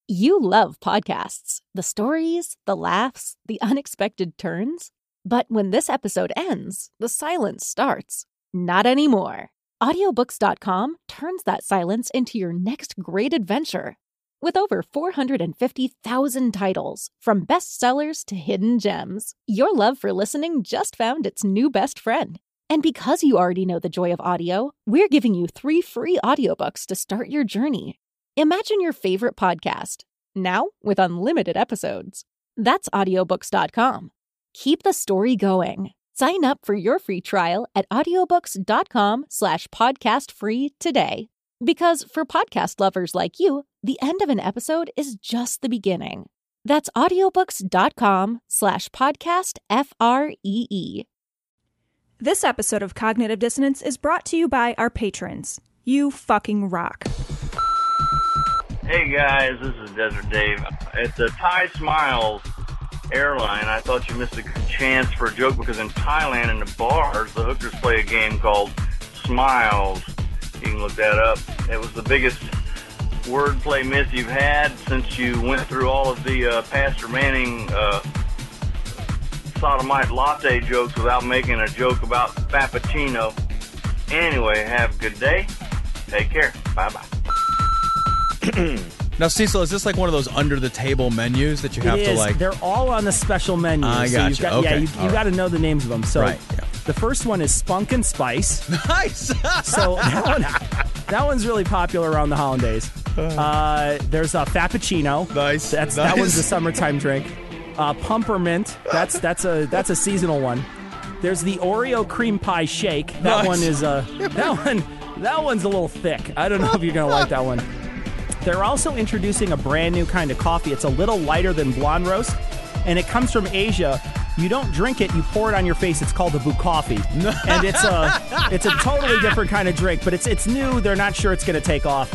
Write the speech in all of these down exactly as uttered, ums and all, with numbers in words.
You love podcasts, the stories, the laughs, the unexpected turns. But when this episode ends, the silence starts. Not anymore. Audiobooks dot com turns that silence into your next great adventure. With over four hundred fifty thousand titles, from bestsellers to hidden gems, your love for listening just found its new best friend. And because you already know the joy of audio, we're giving you three free audiobooks to start your journey. Imagine your favorite podcast, now with unlimited episodes. That's audiobooks dot com. Keep the story going. Sign up for your free trial at audiobooks dot com slash podcast free today. Because for podcast lovers like you, the end of an episode is just the beginning. That's audiobooks dot com slash podcast F R E E. This episode of Cognitive Dissonance is brought to you by our patrons. You fucking rock. Hey guys, this is Desert Dave. At the Thai Smiles airline, I thought you missed a good chance for a joke because in Thailand, in the bars, the hookers play a game called Smiles. You can look that up. It was the biggest wordplay miss you've had since you went through all of the uh, Pastor Manning uh, sodomite latte jokes without making a joke about Frappuccino. Anyway, have a good day. Take care. Bye-bye. Now, Cecil, is this like one of those under-the-table menus that you have it to is. like? They're all on the special menu. I so gotcha. you've got, Okay. Yeah, you, you got to right. know the names of them. So Right, yeah. the first one is Spunk and Spice. Nice. So that one, that one's really popular around the holidays. Uh, there's a Frappuccino. Nice. That's nice. that one's a summertime drink. Uh, Pumpermint. That's that's a that's a seasonal one. There's the Oreo cream pie shake. That Nice. one is uh that one that one's a little thick. I don't know if you're gonna like that one. They're also introducing a brand new kind of coffee. It's a little lighter than blonde roast, and it comes from Asia. You don't drink it, you pour it on your face. It's called a Bukafi. And it's a it's a totally different kind of drink, but it's it's new. They're not sure it's going to take off.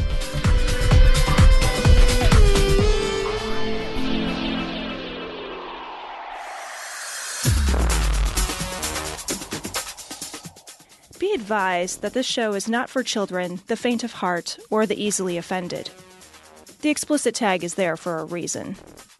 Be advised that this show is not for children, the faint of heart, or the easily offended. The explicit tag is there for a reason.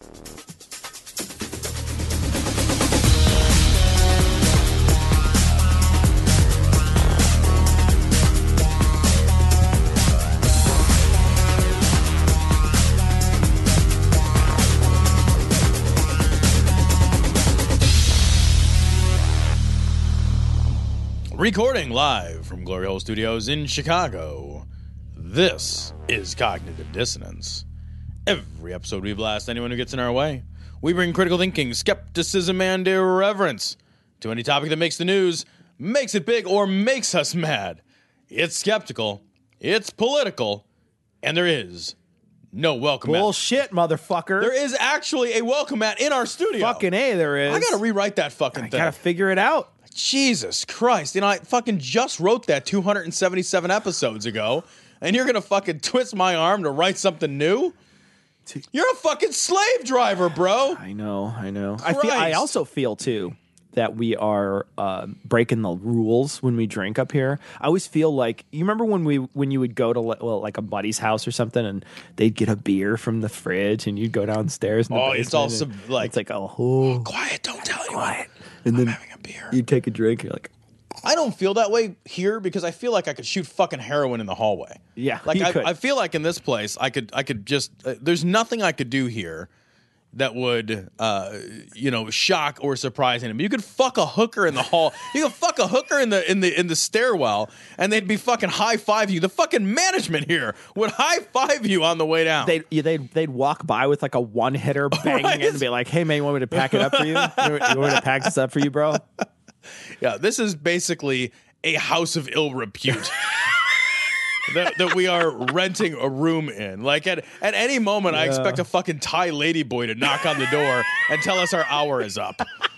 Recording live from Glory Hole Studios in Chicago, this is Cognitive Dissonance. Every episode we blast anyone who gets in our way. We bring critical thinking, skepticism, and irreverence to any topic that makes the news, makes it big, or makes us mad. It's skeptical, it's political, and there is no welcome mat. Bullshit, motherfucker. There is actually a welcome mat in our studio. Fucking A, there is. I gotta rewrite that fucking I thing. gotta figure it out. Jesus Christ. You know, I fucking just wrote that two hundred seventy-seven episodes ago, and you're going to fucking twist my arm to write something new? You're a fucking slave driver, bro. I know, I know. I feel. I Christ. also feel, too, that we are uh, breaking the rules when we drink up here. I always feel like, you remember when we when you would go to well, like a buddy's house or something, and they'd get a beer from the fridge, and you'd go downstairs in the Oh, basement, it's all and sub- like- it's like, oh, oh Quiet, don't tell anyone. quiet. And I'm then having a beer. you take a drink, you're like, I don't feel that way here because I feel like I could shoot fucking heroin in the hallway. Yeah, like you I, could. I feel like in this place I could I could just uh, there's nothing I could do here that would uh, you know shock or surprise him. You could fuck a hooker in the hall. You could fuck a hooker in the in the in the stairwell, and they'd be fucking high five you. The fucking management here would high five you on the way down. they'd, yeah, they'd, they'd walk by with like a one hitter banging Right. it and be like, hey, man, you want me to pack it up for you? You want me to pack this up for you, bro? Yeah, this is basically a house of ill repute. that, that we are renting a room in. Like at, at any moment, I expect a fucking Thai ladyboy to knock on the door and tell us our hour is up.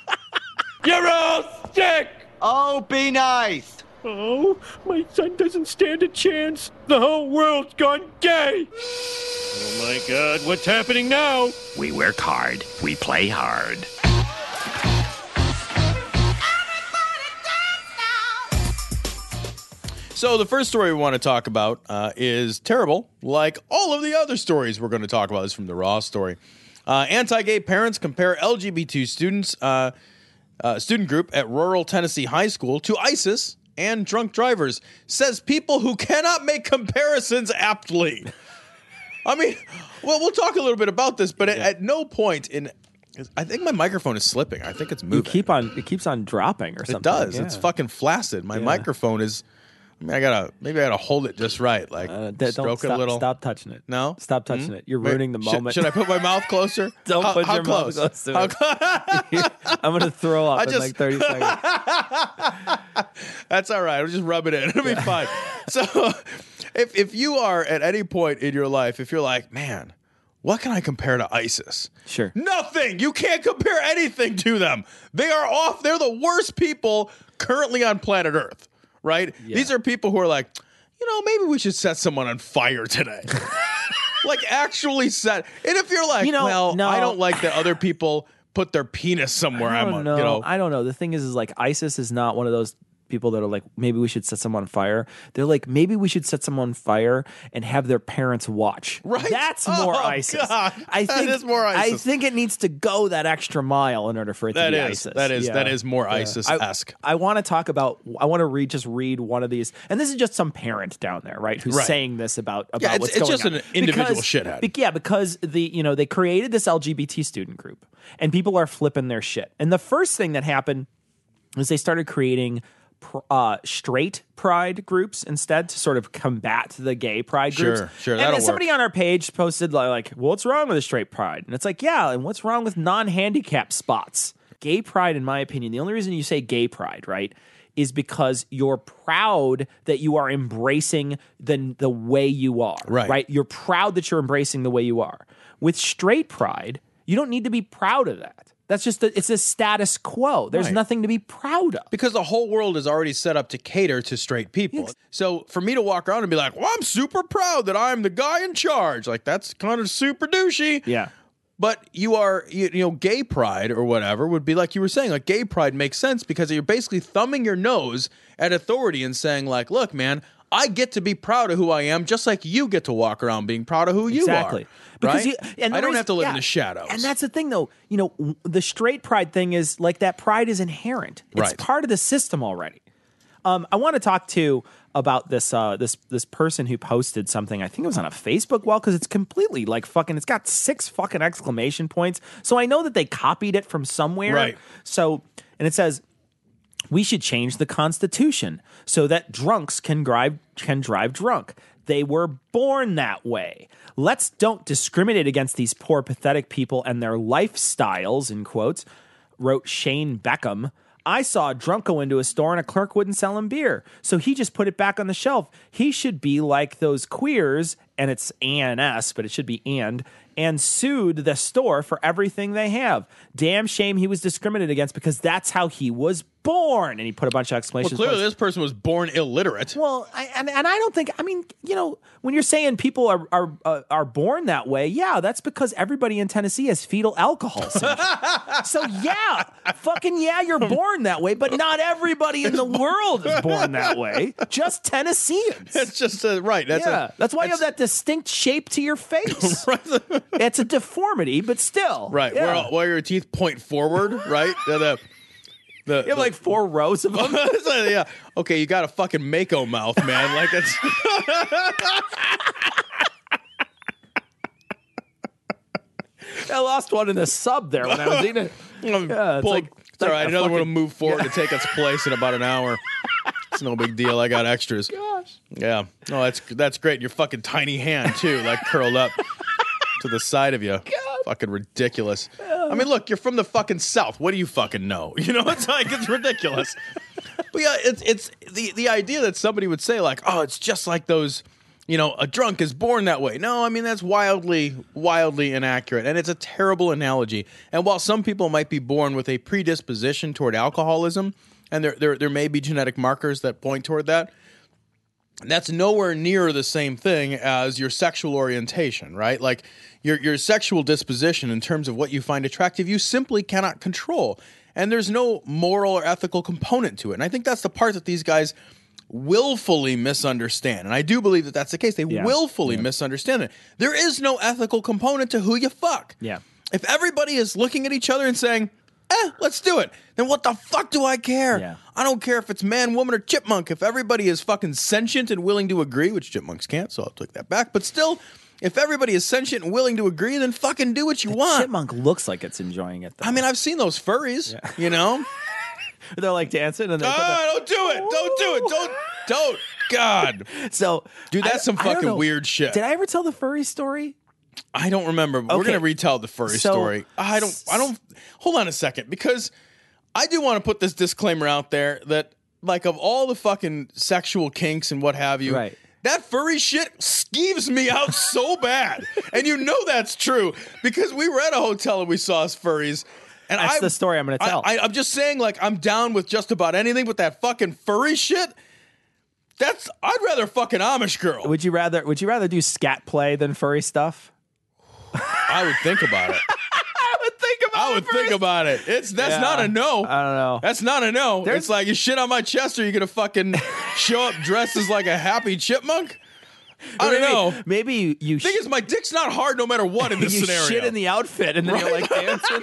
You're all sick! Oh, be nice. Oh, my son doesn't stand a chance. The whole world's gone gay. Oh my God, what's happening now? We work hard. We play hard. So the first story we want to talk about uh, is terrible, like all of the other stories we're going to talk about. This is from the Raw story. Uh, anti-gay parents compare L G B T students, uh, uh, student group at rural Tennessee high school to ISIS and drunk drivers. Says people who cannot make comparisons aptly. I mean, well, we'll talk a little bit about this, but at, at no point in... I think my microphone is slipping. I think it's moving. You keep on, it keeps on dropping or something. It does. Yeah. It's fucking flaccid. My Yeah. microphone is... I mean, I gotta maybe I gotta hold it just right, like Uh, d- stroke don't it stop, a little. Stop touching it. No, Stop touching Hmm? it. You're Wait, ruining the should- moment. Should, I put my mouth closer? Don't how, put how your close? mouth close to How it. clo- I'm gonna throw up I in just- like thirty seconds. That's all right. I'll just rub it in. It'll be fine. So, if if you are at any point in your life, if you're like, man, what can I compare to ISIS? Sure. Nothing. You can't compare anything to them. They are off. They're the worst people currently on planet Earth, right? Yeah. These are people who are like, you know, maybe we should set someone on fire today. Like, actually set. And if you're like, You know, well, no. I don't like that other people put their penis somewhere. I I'm, don't on, know. you know. I don't know. The thing is, is like ISIS is not one of those people that are like, maybe we should set someone on fire. They're like, maybe we should set someone on fire and have their parents watch. Right? That's more Oh, ISIS. God. I That think is more ISIS. I think it needs to go that extra mile in order for it That to be is. ISIS. That is. Yeah. That is more Yeah. ISIS-esque. I, I want to talk about. I want to read just read one of these, and this is just some parent down there, right, who's Right. saying this about about Yeah, it's- what's it's going just on. an individual Because- shithead. be- yeah, because the you know they created this L G B T student group, and people are flipping their shit. And the first thing that happened is they started creating pr- uh, straight pride groups instead to sort of combat the gay pride Sure, groups. sure, And that'll somebody on our page posted like, like, "What's wrong with a straight pride?" And it's like, yeah, and what's wrong with non-handicap spots? Gay pride, in my opinion, the only reason you say gay pride, right, is because you're proud that you are embracing the the way you are, Right. right? You're proud that you're embracing the way you are. With straight pride, you don't need to be proud of that. That's just a, it's a status quo. There's Right. nothing to be proud of. Because the whole world is already set up to cater to straight people. So for me to walk around and be like, well, I'm super proud that I'm the guy in charge, like that's kind of super douchey. Yeah. But you are, you, you know, gay pride or whatever would be like you were saying, like gay pride makes sense because you're basically thumbing your nose at authority and saying like, look, man, I get to be proud of who I am just like you get to walk around being proud of who you Exactly. are. Because right? you, and the I don't reason- have to live in yeah. the shadows. And that's the thing, though. You know, w- the straight pride thing is like that pride is inherent. It's Right. part of the system already. Um, I want to talk to about this uh, this this person who posted something. I think it was on a Facebook wall because it's completely like fucking. It's got six fucking exclamation points. So I know that they copied it from somewhere. Right. So and it says, we should change the Constitution so that drunks can drive can drive drunk. They were born that way. Let's don't discriminate against these poor, pathetic people and their lifestyles, in quotes, wrote Shane Beckham. I saw a drunk go into a store and a clerk wouldn't sell him beer. So he just put it back on the shelf. He should be like those queers, and it's A N S, but it should be and, and sued the store for everything they have. Damn shame he was discriminated against because that's how he was born. And he put a bunch of well, exclamation clearly points. this person was born illiterate. Well, I, and and I don't think. I mean, you know, when you're saying people are are uh, are born that way, yeah, that's because everybody in Tennessee has fetal alcohol syndrome. So yeah, fucking yeah, you're born that way, but not everybody in the world is born that way. Just Tennesseans. That's just uh, right. That's Yeah, a, that's why you have that distinct shape to your face. right. It's a deformity, but still, Right, Yeah. where, where your teeth point forward, right? The, the, the, You have like four rows of them. yeah. Okay, you got a fucking Mako mouth, man. Like it's. I lost one in the sub there when I was eating it. Yeah, it's Pull- like- it's all like right. a Another one will fucking- move forward to take its place in about an hour. It's no big deal. I got extras. Gosh. Yeah. No, that's that's great. Your fucking tiny hand too, like curled up to the side of you. Fucking ridiculous. I mean, look, you're from the fucking South. What do you fucking know? You know, it's like it's ridiculous. But yeah, it's it's the the idea that somebody would say like, oh, it's just like those. You know, a drunk is born that way. No, I mean, that's wildly, wildly inaccurate. And it's a terrible analogy. And while some people might be born with a predisposition toward alcoholism, and there, there, there may be genetic markers that point toward that, that's nowhere near the same thing as your sexual orientation, right? Like your, your sexual disposition in terms of what you find attractive, you simply cannot control. And there's no moral or ethical component to it. And I think that's the part that these guys willfully misunderstand. And I do believe that that's the case. They Yeah. willfully Yeah. misunderstand it. There is no ethical component to who you fuck. Yeah. If everybody is looking at each other and saying, eh, let's do it, then what the fuck do I care? Yeah. I don't care if it's man, woman, or chipmunk. If everybody is fucking sentient and willing to agree, which chipmunks can't, so I'll take that back. But still, if everybody is sentient and willing to agree, then fucking do what you want. Chipmunk looks like it's enjoying it, though. I mean, I've seen those furries, you know? They're like dancing and they put Ah, don't do it. Don't do it. Don't, don't. God. the, so Dude, that's I- some I don't fucking know. weird shit. Did I ever tell the furry story? I don't remember. We're Okay. gonna retell the furry So- story. I don't. I don't. Hold on a second, because I do want to put this disclaimer out there that, like, of all the fucking sexual kinks and what have you, Right. that furry shit skeeves me out so bad, and you know that's true because we were at a hotel and we saw us furries. And That's I, the story I'm gonna tell. I, I, I'm just saying, like, I'm down with just about anything, but that fucking furry shit. That's. I'd rather fucking Amish girl. Would you rather? Would you rather do scat play than furry stuff? I would think about it. I would think about. I would think about it. It's that's Yeah. not a no. I don't know. That's not a no. There's- It's like you shit on my chest, or you gonna fucking show up dressed as like a happy chipmunk? I don't maybe, know. Maybe you. you Thing sh- is, my dick's not hard no matter what in this you scenario. shit in the outfit and then you're like dancing.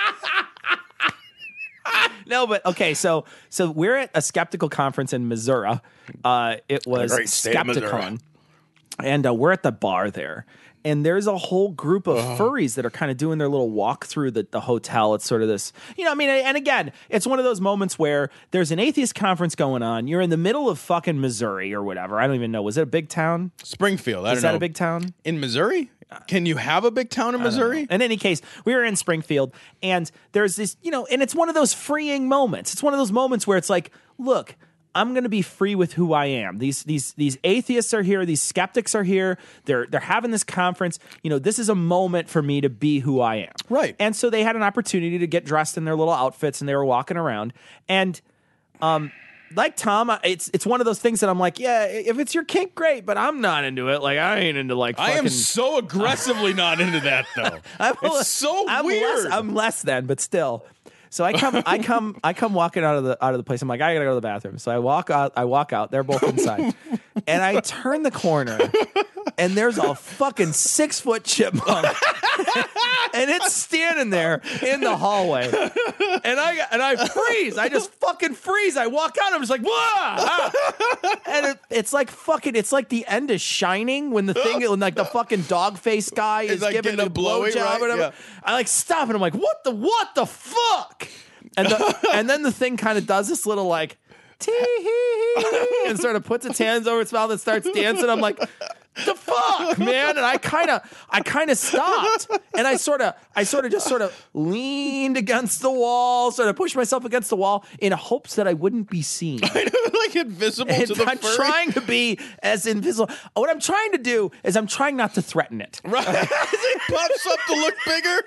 No, but okay, so so we're at a skeptical conference in Missouri. Uh, it was great state of Missouri. Skepticon, and uh, we're at the bar there. And there's a whole group of furries that are kind of doing their little walk through the, the hotel. It's sort of this, you know, I mean, and again, it's one of those moments where there's an atheist conference going on. You're in the middle of fucking Missouri or whatever. I don't even know. Was it a big town? Springfield. I Is don't that know. a big town? in Missouri? Can you have a big town in Missouri? In any case, we were in Springfield, and there's this, you know, and it's one of those freeing moments. It's one of those moments where it's like, look, I'm going to be free with who I am. These these these atheists are here. These skeptics are here. They're they're having this conference. You know, this is a moment for me to be who I am. Right. And so they had an opportunity to get dressed in their little outfits, and they were walking around. And um, like Tom, it's it's one of those things that I'm like, yeah, if it's your kink, great, but I'm not into it. Like I ain't into like. I Fucking, am so aggressively not into that though. I'm it's so I'm weird. Less, I'm less than, but still. So I come, I come, I come walking out of the out of the place. I'm like, I gotta go to the bathroom. So I walk out. I walk out. They're both inside, and I turn the corner, and there's a fucking six foot chipmunk, and it's standing there in the hallway, and I and I freeze. I just fucking freeze. I walk out. I'm just like, whoa, and it, it's like fucking. It's like the end of Shining when the thing, when like the fucking dog face guy is like giving getting the a blowy, blowjob right? or whatever. Yeah. I like stop, and I'm like, what the what the fuck? And the, and then the thing kind of does this little like tee hee hee and sort of puts its hands over its mouth and starts dancing. I'm like, the fuck, man? And I kind of I kind of stopped, and I sort of I sort of just sort of leaned against the wall, sort of pushed myself against the wall in hopes that I wouldn't be seen. like invisible And to the I'm furry. trying to be as invisible. What I'm trying to do is I'm trying not to threaten it. Right. It pops up to look bigger.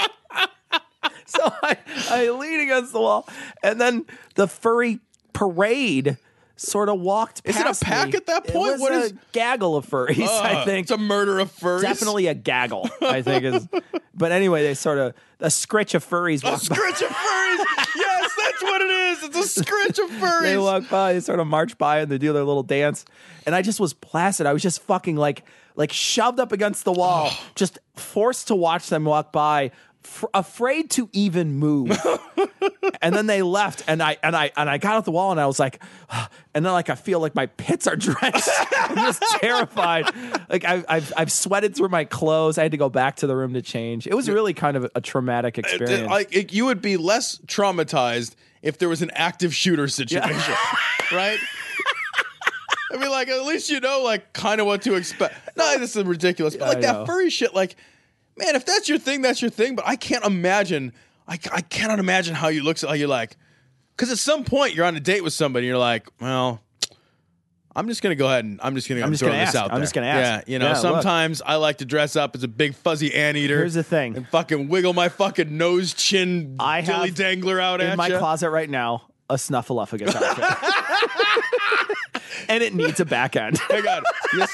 So I, I lean against the wall, and then the furry parade sort of walked Is it a past pack me. at that point? It was What a is- gaggle of furries, I Uh, think. It's a murder of furries. Definitely a gaggle, I think. is. But anyway, they sort of, a scritch of furries A walk by. scritch of furries. Yes, that's what it is. It's a scritch of furries. They walk by, they sort of march by, and they do their little dance. And I just was placid. I was just fucking like, like shoved up against the wall, just forced to watch them walk by, f- afraid to even move. And then they left, and I and I and I got off the wall, and I was like, and then like I feel like my pits are drenched. I'm just terrified. Like I, I've I've sweated through my clothes. I had to go back to the room to change. It was really kind of a, a traumatic It- it- experience. like it- you would be less traumatized if there was an active shooter situation, right? I mean, like at least you know, like kind of what to expect. No, this is ridiculous, but Yeah, like I that know. furry shit, like, man, if that's your thing, that's your thing. But I can't imagine. I, I cannot imagine how you look. How you like, because at some point you're on a date with somebody, and you're like, well, I'm just gonna go ahead and I'm just gonna I'm just throw gonna this ask. out I'm there. just gonna ask. Yeah, you know, Yeah, look. sometimes I like to dress up as a big fuzzy anteater. Here's the thing. and fucking wiggle my fucking nose chin I dilly have dangler out in at my ya. closet right now a Snuffleupagus outfit. And it needs a back end. Hang on. Yes.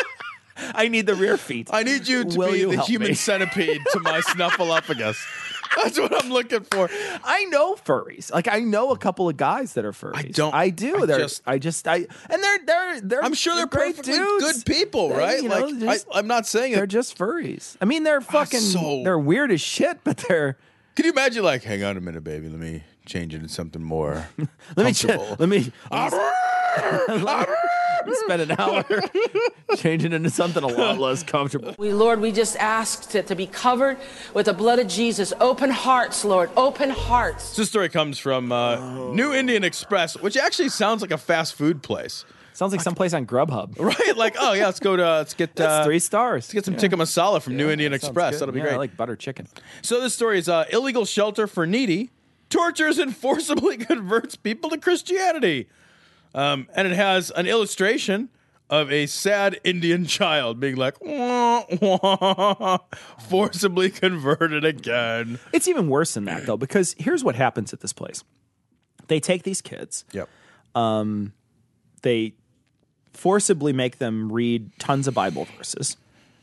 I need the rear feet. I need you to Will be you the help human me? centipede to my Snuffleupagus. That's what I'm looking for. I know furries. Like I know a couple of guys that are furries. I don't- I do. I they're, just- I just. I and they're they're they're. I'm sure they're, great perfectly dudes. good people, They, right? you know, like just- I, I'm not saying They're it. just furries. I mean, they're fucking. so- They're weird as shit, but they're. Can you imagine? Like, hang on a minute, baby. Let me change it into something more Let me ch- comfortable. let me. Let me spend an hour changing into something a lot less comfortable. We, Lord, we just asked it to be covered with the blood of Jesus. Open hearts, Lord, open hearts. This story comes from uh, New Indian Express, which actually sounds like a fast food place, Sounds like someplace on Grubhub. right? Like, oh yeah, let's go to let's get That's uh, three stars. Let's get some Yeah. tikka masala from New Yeah, Indian that sounds Express. good. That'll be Yeah, great. I like butter chicken. So this story is uh, illegal shelter for needy tortures and forcibly converts people to Christianity, um, and it has an illustration of a sad Indian child being like, wah, wah, forcibly converted again. It's even worse than that though, because here's what happens at this place: they take these kids, Yep. they forcibly make them read tons of Bible verses.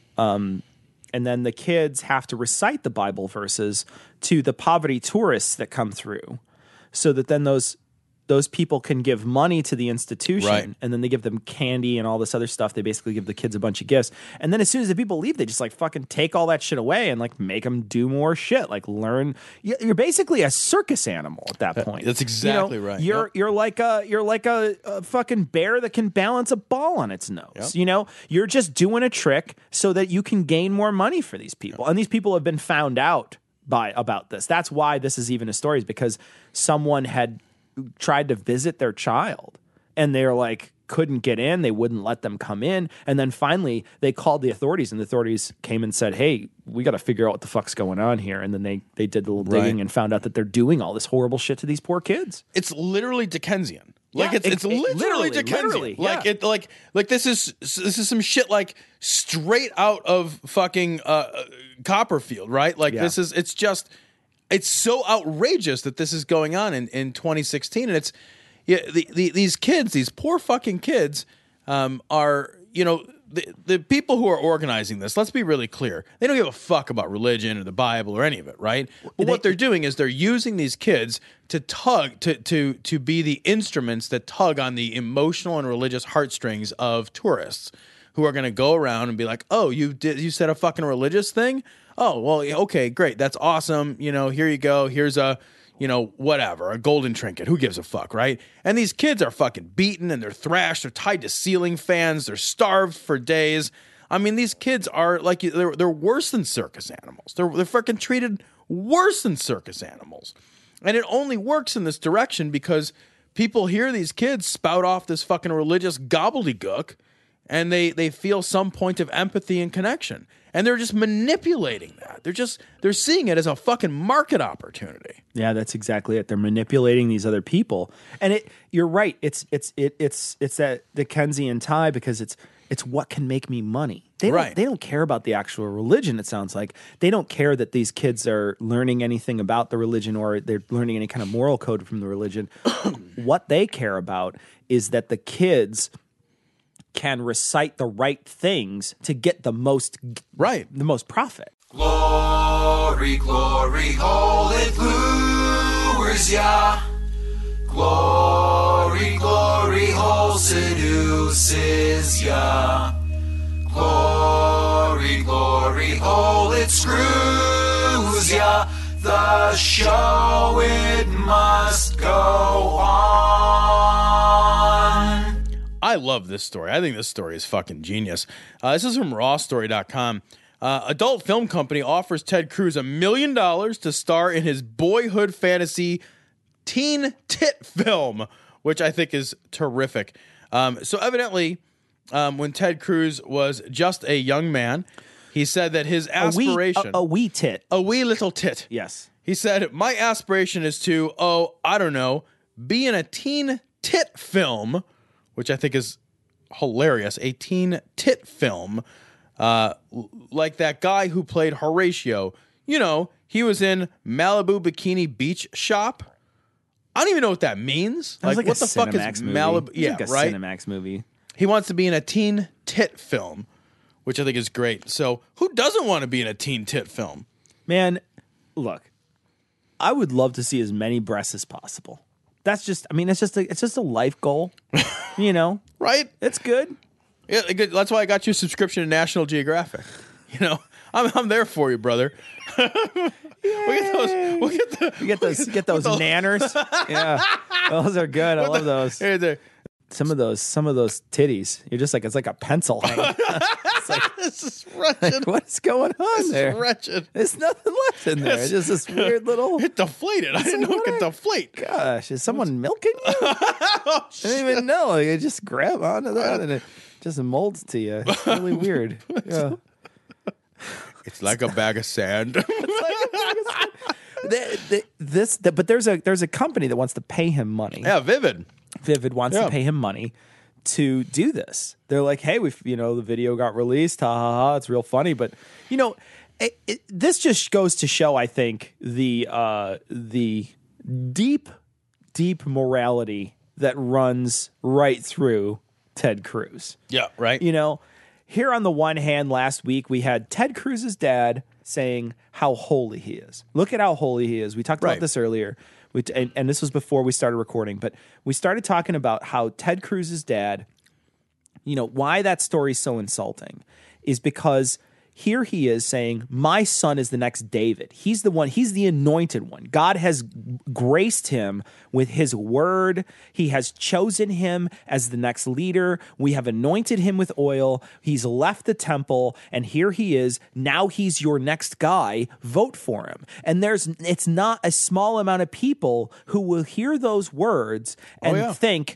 Um, and then the kids have to recite the Bible verses to the poverty tourists that come through so that then those those people can give money to the institution, Right. and then they give them candy and all this other stuff. They basically give the kids a bunch of gifts. And then as soon as the people leave, they just like fucking take all that shit away and like make them do more shit, like learn. you- You're basically a circus animal at that point. that's exactly right. You're Yep. you're like a you're like a, a fucking bear that can balance a ball on its nose. Yep. You know, you're just doing a trick so that you can gain more money for these people. And these people have been found out by about this. That's why this is even a story, is because someone had tried to visit their child and they're like couldn't get in, they wouldn't let them come in, and then finally they called the authorities and the authorities came and said, hey, we got to figure out what the fuck's going on here. And then they they did a little digging Right. and found out that they're doing all this horrible shit to these poor kids. It's literally Dickensian. Like Yeah, it's it's it- it- literally, literally, Dickensian. literally, like yeah. it like like this is this is some shit like straight out of fucking uh, uh, Copperfield, right? Like Yeah. this is it's just it's so outrageous that this is going on in, in twenty sixteen, and it's yeah the, the these kids, these poor fucking kids, um, are you know. The, the people who are organizing this, let's be really clear, they don't give a fuck about religion or the Bible or any of it, right? But what they're doing is they're using these kids to tug, to to to be the instruments that tug on the emotional and religious heartstrings of tourists who are going to go around and be like, oh, you did, you said a fucking religious thing? Oh, well, yeah, okay, great, that's awesome. You know, here you go. Here's a, you know, whatever, a golden trinket. Who gives a fuck, right? And these kids are fucking beaten and they're thrashed. They're tied to ceiling fans. They're starved for days. I mean, these kids are like, they're, they're worse than circus animals. They're, they're fucking treated worse than circus animals. And it only works in this direction because people hear these kids spout off this fucking religious gobbledygook and they, they feel some point of empathy and connection. And they're just manipulating that. They're just, they're seeing it as a fucking market opportunity. Yeah, that's exactly it. They're manipulating these other people, and it. You're right. It's it's it, it's it's that Dickensian tie because it's it's what can make me money. They don't, Right. They don't care about the actual religion. It sounds like they don't care that these kids are learning anything about the religion or they're learning any kind of moral code from the religion. What they care about is that the kids can recite the right things to get the most Right. the most profit. Glory, glory, holy lures ya. Glory, glory, hole seduces ya. Glory, glory, hole it screws ya. The show it must go on. I love this story. I think this story is fucking genius. Uh, this is from raw story dot com. Uh, adult film company offers Ted Cruz a million dollars to star in his boyhood fantasy teen tit film, which I think is terrific. Um, so evidently, um, when Ted Cruz was just a young man, he said that his aspiration... A wee, a, a wee tit. a wee little tit. Yes. He said, my aspiration is to, oh, I don't know, be in a teen tit film, which I think is hilarious, a teen tit film, uh, l- like that guy who played Horatio. You know, he was in Malibu Bikini Beach Shop. I don't even know what that means. That was Like, like what a the fuck is Cinemax movie. Malibu? It was Yeah, like a right? Cinemax movie. He wants to be in a teen tit film, which I think is great. So who doesn't want to be in a teen tit film? Man, look, I would love to see as many breasts as possible. That's just, I mean, it's just a, it's just a life goal, you know? Right? It's good. Yeah, good. That's why I got you a subscription to National Geographic. You know, I'm I'm there for you, brother. we'll get those. We'll get the. You get those. Get those those- nanners. Yeah, those are good. I love those. Hey, there. Some of those. Some of those titties. You're just like it's like a pencil hanging. It's like, This is wretched. what's going on This there? is wretched. There's nothing left in there. It's just this weird little. It deflated. I didn't know it could deflate. Gosh, is someone milking you? Oh, I didn't even know. Like, you just grab onto that and it just molds to you. It's really weird. Yeah. It's like a bag of sand. the, the, this, the, but there's a there's a company that wants to pay him money. Yeah, Vivid. Vivid wants Yeah. to pay him money to do this. They're like, hey, we, you know, the video got released. Ha ha ha! It's real funny, but you know, it, it, this just goes to show, I think, the uh, the deep, deep morality that runs right through Ted Cruz. Yeah, right. You know, here on the one hand, last week we had Ted Cruz's dad saying how holy he is. Look at how holy he is. We talked Right. about this earlier. We t- and, and this was before we started recording, but we started talking about how Ted Cruz's dad, you know, why that story's so insulting is because here he is saying, my son is the next David. He's the one, he's the anointed one. God has graced him with his word. He has chosen him as the next leader. We have anointed him with oil. He's left the temple, and here he is. Now he's your next guy. Vote for him. And there's, it's not a small amount of people who will hear those words and Oh, yeah. think,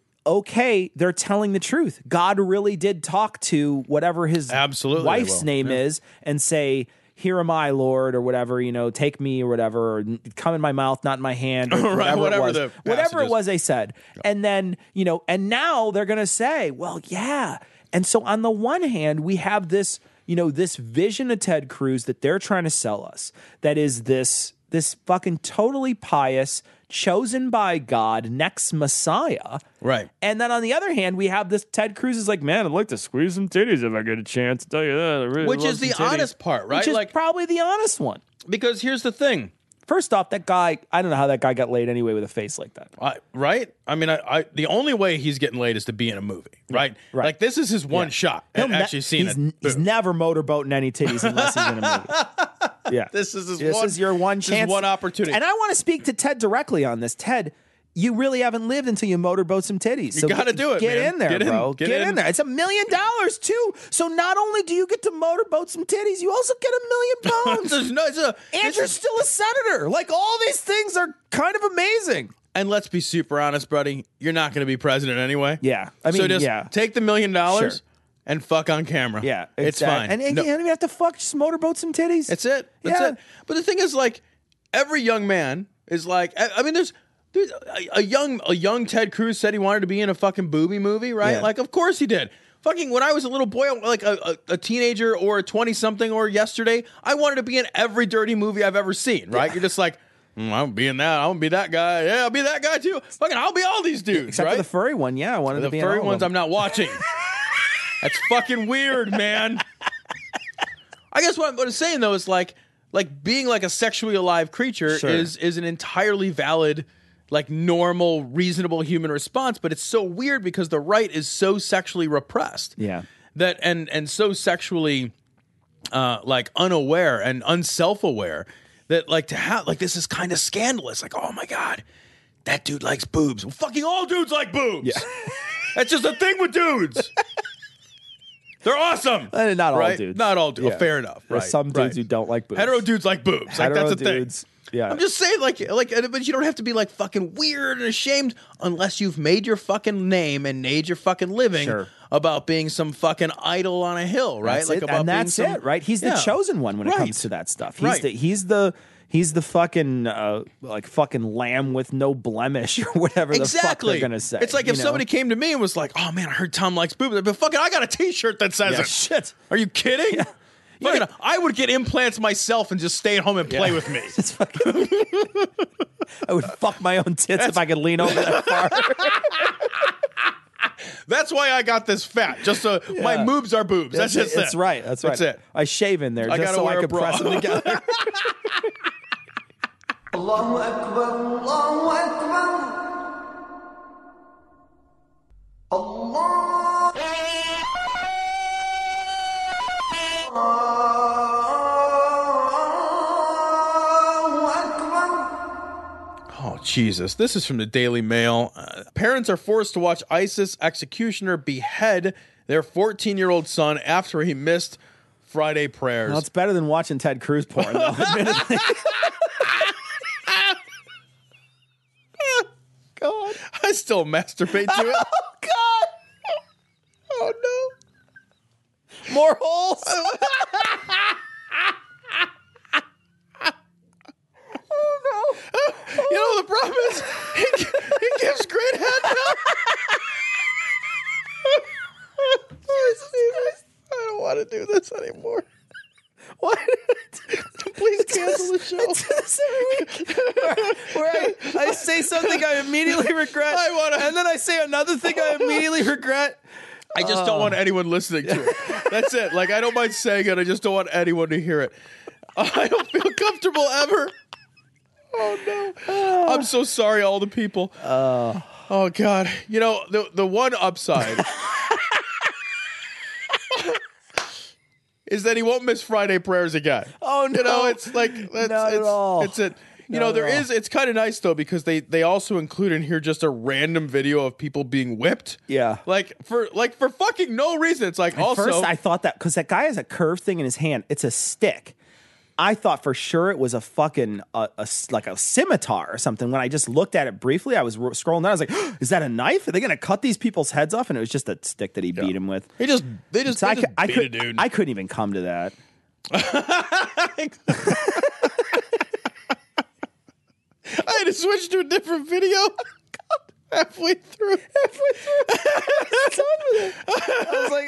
okay, they're telling the truth. God really did talk to whatever his Absolutely they wife's will. name Yeah. is and say, here am I, Lord, or whatever, you know, take me or whatever, or come in my mouth, not in my hand, or Right, whatever, whatever it was. the Whatever passage it is. was they said. And then, you know, and now they're going to say, well, yeah. And so on the one hand, we have this, you know, this vision of Ted Cruz that they're trying to sell us that is this this fucking totally pious, chosen by God, next Messiah. Right. And then on the other hand, we have this Ted Cruz is like, man, I'd like to squeeze some titties if I get a chance. To tell you that, I really Which love is the some titties. honest part, right? Which is Like- probably the honest one. Because here's the thing. First off, that guy, I don't know how that guy got laid anyway with a face like that. I, right? I mean, I, I the only way he's getting laid is to be in a movie, right? Right. Like this is his one Yeah. shot He'll at ne- actually seeing he's, it. he's never motorboating any titties unless he's in a movie. Yeah. This is his This one- is your one this is chance. one opportunity. And I want to speak to Ted directly on this. Ted, you really haven't lived until you motorboat some titties. You So gotta get- do it, Get man. in there, Get in- bro. get Get, in. in. there. It's a million dollars too. So not only do you get to motorboat some titties, you also get a million pounds. There's no, it's a, and this you're is- still a senator. Like all these things are kind of amazing. And let's be super honest, buddy. You're not going to be president anyway. Yeah. I mean, so just yeah. take the million dollars Sure. and fuck on camera. Yeah, it's exact- fine. And, and No- you don't even have to fuck, just motorboat some titties. That's it. That's Yeah. it. But the thing is, like, every young man is like, I, I mean, there's, there's a, a young, a young Ted Cruz said he wanted to be in a fucking booby movie, right? Yeah. Like, of course he did. Fucking, when I was a little boy, like a, a, a teenager or a twenty something or yesterday, I wanted to be in every dirty movie I've ever seen, right? You're just like, mm, I'll be in that. I'll be that guy. Yeah, I'll be that guy too. Fucking, I'll be all these dudes, Except right? for the furry one. Yeah, I wanted The to be furry in all ones of them. I'm not watching. That's fucking weird, man. I guess what I'm, what I'm saying though is like, like being like a sexually alive creature Sure. is is an entirely valid, like normal, reasonable human response. But it's so weird because the right is so sexually repressed. Yeah. That and and so sexually, uh, like unaware and unself-aware that like to have like this is kind of scandalous. Like, oh my god, that dude likes boobs. Well, fucking all dudes like boobs. Yeah. That's just a thing with dudes. They're awesome. Uh, not all right? dudes. Not all dudes. Yeah. Oh, fair enough. There's right. some dudes right. who don't like boobs. Hetero dudes like boobs. Like Hetero that's a thing. dudes, yeah. I'm just saying, like, like, uh, but you don't have to be like fucking weird and ashamed unless you've made your fucking name and made your fucking living Sure. about being some fucking idol on a hill, right? That's like it. about and being that's some- it, right? He's the Yeah. chosen one when it Right. comes to that stuff. He's Right. the he's the he's the fucking uh, like fucking lamb with no blemish or whatever the fuck Exactly. they're gonna say. It's like you if know? somebody came to me and was like, "Oh man, I heard Tom likes boobs," but fucking, I got a T-shirt that says Yeah, it. shit. Are you kidding? Fucking, I would get implants myself and just stay at home and play Yeah. with me. It's fucking I would fuck my own tits if I could lean over that far. That's why I got this fat. Just so my Yeah. boobs are boobs. That's, just That's it. right. That's right. That's it. I shave in there I just gotta so wear I a could bra. press them together. Allahu Akbar, Allahu Akbar. Allah. Oh, Jesus. This is from the Daily Mail. Uh, parents are forced to watch ISIS executioner behead their fourteen-year-old son after he missed Friday prayers. Well, it's better than watching Ted Cruz porn, though, admittedly. God. I still masturbate to it. Oh, God. Oh, no. More holes. Oh, no. You know, the problem is, he, he gives great head now. I don't want to do this anymore. What? Please cancel the show. where where I, I say something I immediately regret, I wanna, and then I say another thing I immediately regret. I just uh. don't want anyone listening to it. That's it. Like, I don't mind saying it. I just don't want anyone to hear it. I don't feel comfortable ever. Oh, no. Uh. I'm so sorry, all the people. Uh. Oh, God. You know, the the one upside is that he won't miss Friday prayers again. Oh, no. You know, it's like, that's, Not it's, at all. it's it. You Not know, there at all. is, it's kind of nice, though, because they, they also include in here just a random video of people being whipped. Yeah. Like, for like for fucking no reason. It's like, At also. first, I thought that, because that guy has a curved thing in his hand. It's a stick. I thought for sure it was a fucking, uh, a, like a scimitar or something. When I just looked at it briefly, I was ro- scrolling down. I was like, oh, is that a knife? Are they going to cut these people's heads off? And it was just a stick that he Yeah. beat him with. He just, they just, So they I, just cou- I, beat could, a dude. I couldn't even come to that. I had to switch to a different video. Halfway through. Halfway through. I was done with it. I was like,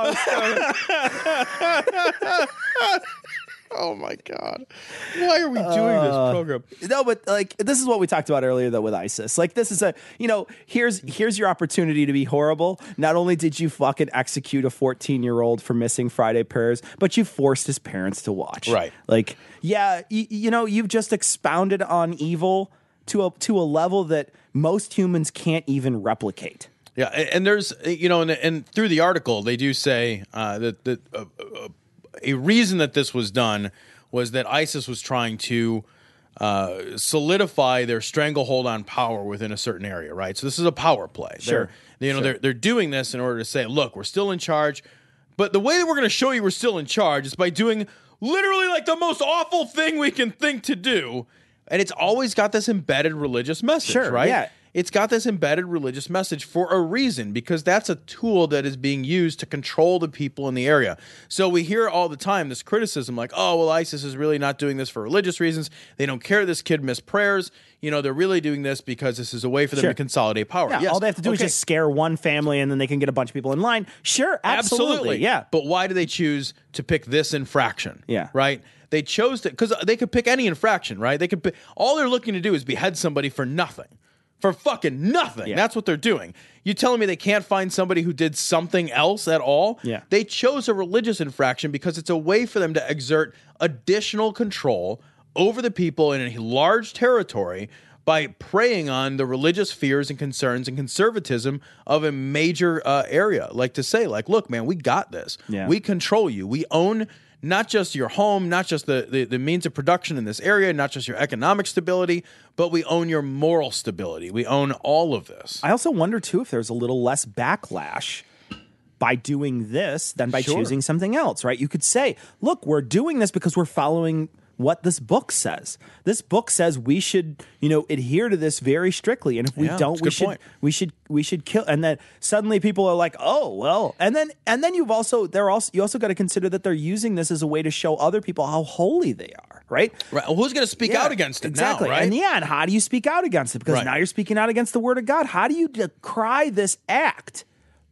oh, it's done. Oh my God. Why are we doing Uh, this program? No, but like this is what we talked about earlier though with ISIS. Like this is a, you know, here's here's your opportunity to be horrible. Not only did you fucking execute a fourteen-year-old for missing Friday prayers, but you forced his parents to watch. Right. Like, yeah, y- you know, you've just expounded on evil to a to a level that most humans can't even replicate. Yeah, and, and there's, you know, and, and through the article, they do say uh, that, that uh, uh, a reason that this was done was that ISIS was trying to uh, solidify their stranglehold on power within a certain area, right? So this is a power play. Sure. They're, you know, Sure. they're they're doing this in order to say, look, we're still in charge, but the way that we're going to show you we're still in charge is by doing literally like the most awful thing we can think to do, and it's always got this embedded religious message, Sure, right? yeah. It's got this embedded religious message for a reason, because that's a tool that is being used to control the people in the area. So we hear all the time this criticism like, oh, well, ISIS is really not doing this for religious reasons. They don't care this kid missed prayers. You know, they're really doing this because this is a way for them Sure. to consolidate power. Yeah, Yes. all they have to do Okay. is just scare one family and then they can get a bunch of people in line. Sure, absolutely. Yeah. But why do they choose to pick this infraction? Yeah. Right? They chose to, because they could pick any infraction, right? They could pick, all they're looking to do is behead somebody for nothing. For fucking nothing. Yeah. That's what they're doing. You telling me they can't find somebody who did something else at all? Yeah. They chose a religious infraction because it's a way for them to exert additional control over the people in a large territory by preying on the religious fears and concerns and conservatism of a major uh, area. Like to say, like, look, man, we got this. Yeah. We control you. We own not just your home, not just the, the, the means of production in this area, not just your economic stability, but we own your moral stability. We own all of this. I also wonder, too, if there's a little less backlash by doing this than by Sure. choosing something else, right? You could say, look, we're doing this because we're following what this book says. This book says we should, you know, adhere to this very strictly, and if we Yeah, don't, that's a we good should, point. we should, we should kill. And then suddenly people are like, oh well, and then and then you've also they're also you also got to consider that they're using this as a way to show other people how holy they are, right? Right. Well, who's going to speak Yeah, out against it exactly. now, right? And yeah, and how do you speak out against it? Because Right. now you're speaking out against the word of God. How do you decry this act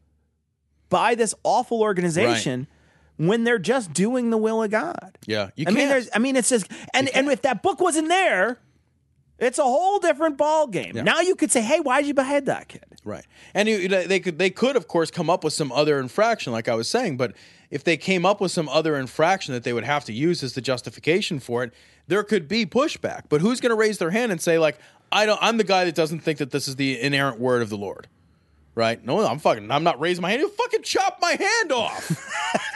by this awful organization when they're just doing the will of God? Yeah, you I mean, can't. there's, I mean, it's just, and and if that book wasn't there, it's a whole different ball game. Yeah. Now you could say, hey, why'd you behead that kid? Right. And you, they could, they could, of course, come up with some other infraction, like I was saying. But if they came up with some other infraction that they would have to use as the justification for it, there could be pushback. But who's going to raise their hand and say, like, I don't, I'm the guy that doesn't think that this is the inerrant word of the Lord. Right? No, I'm fucking, I'm not raising my hand. You fucking chop my hand off.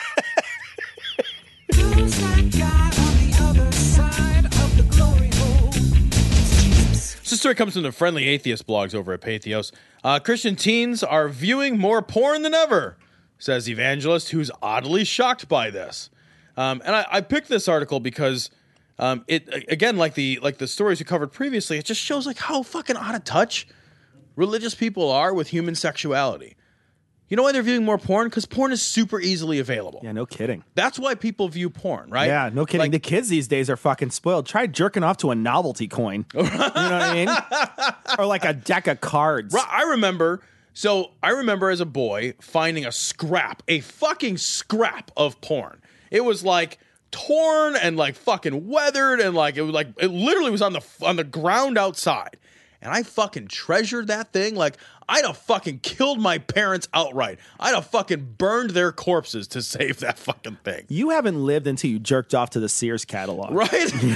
This story comes from the Friendly Atheist blogs over at Patheos. Uh, Christian teens are viewing more porn than ever, says Evangelist, who's oddly shocked by this. Um, and I, I picked this article because um, it again, like the like the stories we covered previously, it just shows like how fucking out of touch religious people are with human sexuality. You know why they're viewing more porn? Because porn is super easily available. Yeah, no kidding. That's why people view porn, right? Yeah, no kidding. Like, the kids these days are fucking spoiled. Try jerking off to a novelty coin. You know what I mean? Or like a deck of cards. I remember, so I remember as a boy finding a scrap, a fucking scrap of porn. It was like torn and like fucking weathered and like it was like it literally was on the on the ground outside. And I fucking treasured that thing. Like, I'd have fucking killed my parents outright. I'd have fucking burned their corpses to save that fucking thing. You haven't lived until you jerked off to the Sears catalog. Right?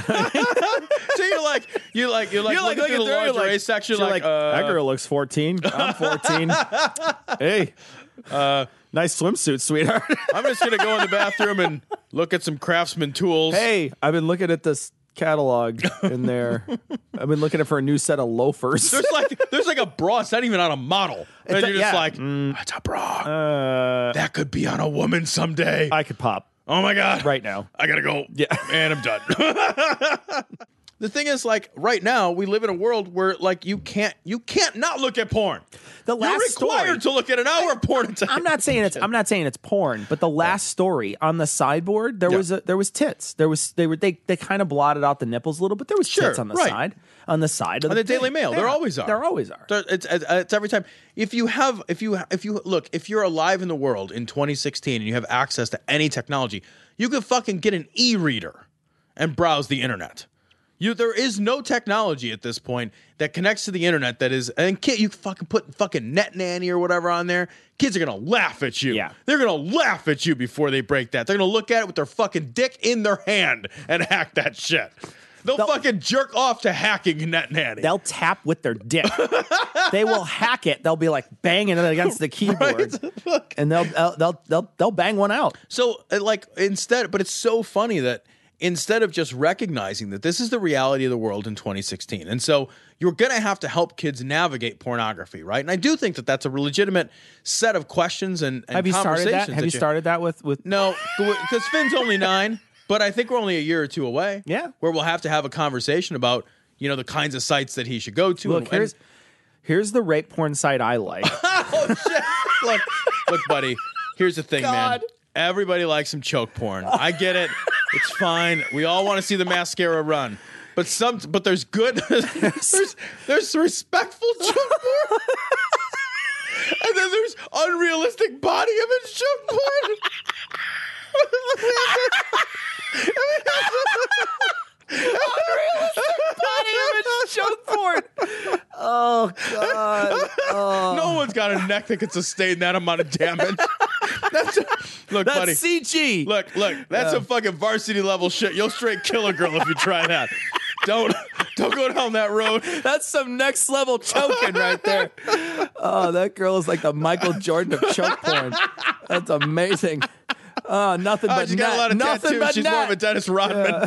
So you're like, you're like, you're like, You're like looking looking through the through, lingerie like- section, You're like, like, uh, that girl looks fourteen. I'm fourteen. Hey, uh, nice swimsuit, sweetheart. I'm just going to go in the bathroom and look at some Craftsman tools. Hey, I've been looking at this catalog in there. I've been looking for a new set of loafers. There's like there's like a bra. It's not even on a model. And It's a- you're just yeah. like, Mm. that's a bra. Uh, that could be on a woman someday. I could pop oh my God. right now. I gotta go. Yeah. And I'm done. The thing is, like, right now we live in a world where, like, you can't you can't not look at porn. The You're last required story, to look at an hour of porn. A I'm not saying it's I'm not saying it's porn, but the last story on the sideboard there Yeah. was a, there was tits. There was they were they they kind of blotted out the nipples a little, but there was Sure, tits on the right. side on the side of On the Daily thing. Mail, Yeah. there always are. There always are. There- It's, it's, it's every time. If you have, if you, if you look, if you're alive in the world in twenty sixteen and you have access to any technology, you could fucking get an e-reader and browse the internet. You, there is no technology at this point that connects to the internet that is, and kid, you fucking put fucking Net Nanny or whatever on there. Kids are gonna laugh at you. Yeah. They're gonna laugh at you before they break that. They're gonna look at it with their fucking dick in their hand and hack that shit. They'll, They'll- fucking jerk off to hacking Net Nanny. They'll tap with their dick. They will hack it. They'll be like banging it against the keyboard, and they'll, they'll they'll they'll they'll bang one out. So, uh, like, instead, but it's so funny that instead of just recognizing that this is the reality of the world in twenty sixteen, and so you're going to have to help kids navigate pornography, right? And I do think that that's a legitimate set of questions and, and Have you started conversations. that? Have you started that with with? No, because Finn's only nine, but I think we're only a year or two away. Yeah. Where we'll have to have a conversation about, you know, the kinds of sites that he should go to. Look, and, here's here's the rape porn site I like. oh, shit. Look, look, buddy, here's the thing, God. man. Everybody likes some choke porn. I get it. It's fine. We all want to see the mascara run. But some, but there's good, there's, there's respectful choke porn. And then there's unrealistic body image choke porn. Body image choke porn. Oh God. Oh. No one's got a neck that can sustain that amount of damage. That's look, That's buddy. C G. Look, look. That's some fucking varsity level shit. You'll straight kill a girl if you try that. Don't don't go down that road. That's some next level choking right there. Oh, that girl is like the Michael Jordan of choke porn. That's amazing. Oh, nothing Oh, but she's got net. a lot of nothing tattoos. but She's net. more of a Dennis Rodman.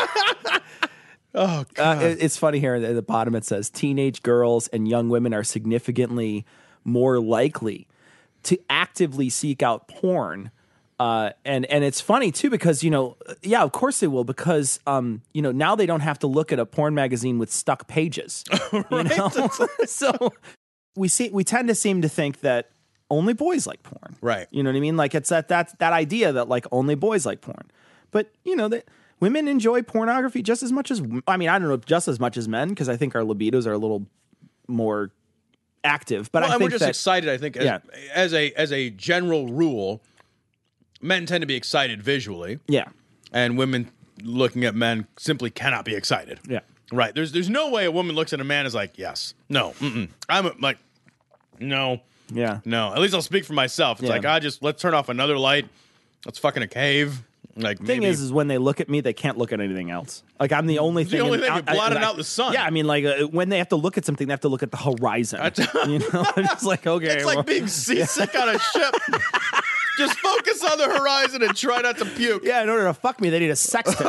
Oh, God. Uh, it- it's funny here at the bottom it says teenage girls and young women are significantly more likely to actively seek out porn. Uh, and and it's funny too because you know yeah of course they will because um you know now they don't have to look at a porn magazine with stuck pages. You know? So we see we tend to seem to think that only boys like porn. Right. You know what I mean? Like it's that that that idea that like only boys like porn. But you know that women enjoy pornography just as much as I mean I don't know just as much as men because I think our libidos are a little more active. But well, I and think we're just that, excited. I think as, Yeah. as a as a general rule, men tend to be excited visually, yeah and women looking at men simply cannot be excited. yeah Right. There's there's no way a woman looks at a man as like, yes, no, mm-mm. I'm a, like, No. Yeah. No. At least I'll speak for myself. It's Yeah. like, I just, let's turn off another light. Let's fucking a cave. Like, The thing maybe. is, is when they look at me, they can't look at anything else. Like I'm the only The thing. only in- thing I- you're blotting I- out the sun. Yeah, I mean, like uh, when they have to look at something, they have to look at the horizon. you know, it's like okay, It's well, like being seasick on a ship. Just focus on the horizon and try not to puke. yeah. In order to fuck me, they need a sextant.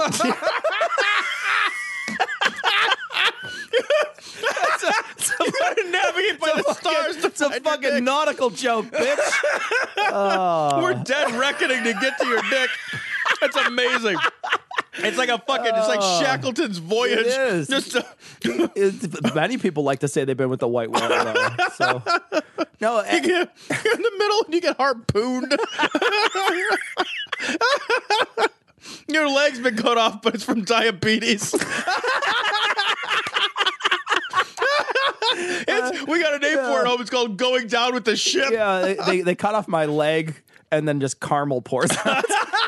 You gotta navigate by the stars to It's a find your fucking dick. nautical joke, bitch. We're dead reckoning to get to your dick. That's amazing. It's like a fucking, it's like Shackleton's voyage. It is. Just to, It's- many people like to say they've been with the white whale. Though, so no, you eh, get, you're in the middle and you get harpooned. Your leg's been cut off, but it's from diabetes. It's, we got a name for it home. It's called Going Down with the Ship. yeah, they, they they cut off my leg and then just caramel pours out.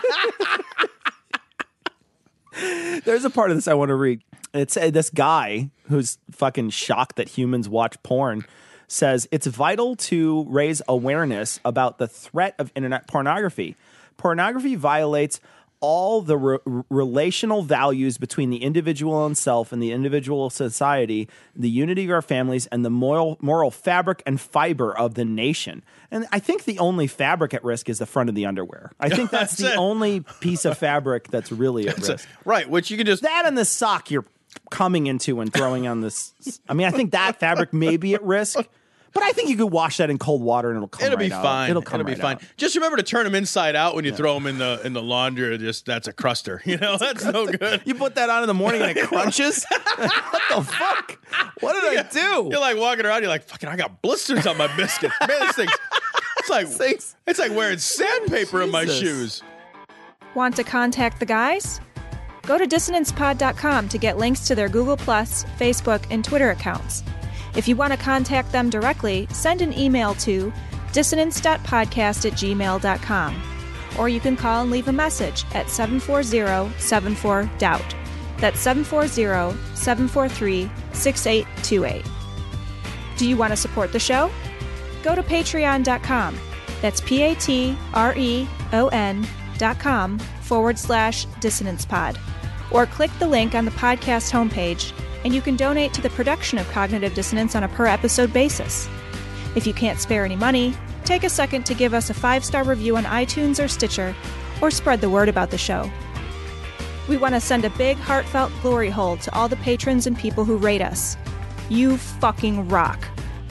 There's a part of this I want to read. It's uh, this guy who's fucking shocked that humans watch porn says it's vital to raise awareness about the threat of internet pornography. Pornography violates all the re- relational values between the individual and self and the individual society, the unity of our families, and the moral moral fabric and fiber of the nation. And I think the only fabric at risk is the front of the underwear. I think that's, That's the it. only piece of fabric that's really at risk. Right, which you can just. That and the sock you're coming into and throwing on this. I mean, I think that fabric may be at risk, but I think you could wash that in cold water and it'll come It'll right be out. fine. It'll come be right fine. out. Just remember to turn them inside out when you throw them in the in the laundry. Just that's a cruster. You know that's no good. You put that on in the morning and it crunches? What the fuck? What did I do? You're like walking around. You're like, fucking. I got blisters on my biscuits. Man, this thing's. It's like Things- it's like wearing sandpaper in my Jesus. shoes. Want to contact the guys? Go to dissonance pod dot com to get links to their Google Plus, Facebook, and Twitter accounts. If you want to contact them directly, send an email to dissonance dot podcast at gmail dot com. Or you can call and leave a message at seven four zero, seven four, D O U B T. That's seven four zero, seven four three, six eight two eight. Do you want to support the show? Go to patreon dot com. That's P-A-T-R-E-O-N dot com forward slash dissonance pod. Or click the link on the podcast homepage and you can donate to the production of Cognitive Dissonance on a per episode basis. If you can't spare any money, take a second to give us a five-star review on iTunes or Stitcher, or spread the word about the show. We want to send a big, heartfelt glory hole to all the patrons and people who rate us. You fucking rock.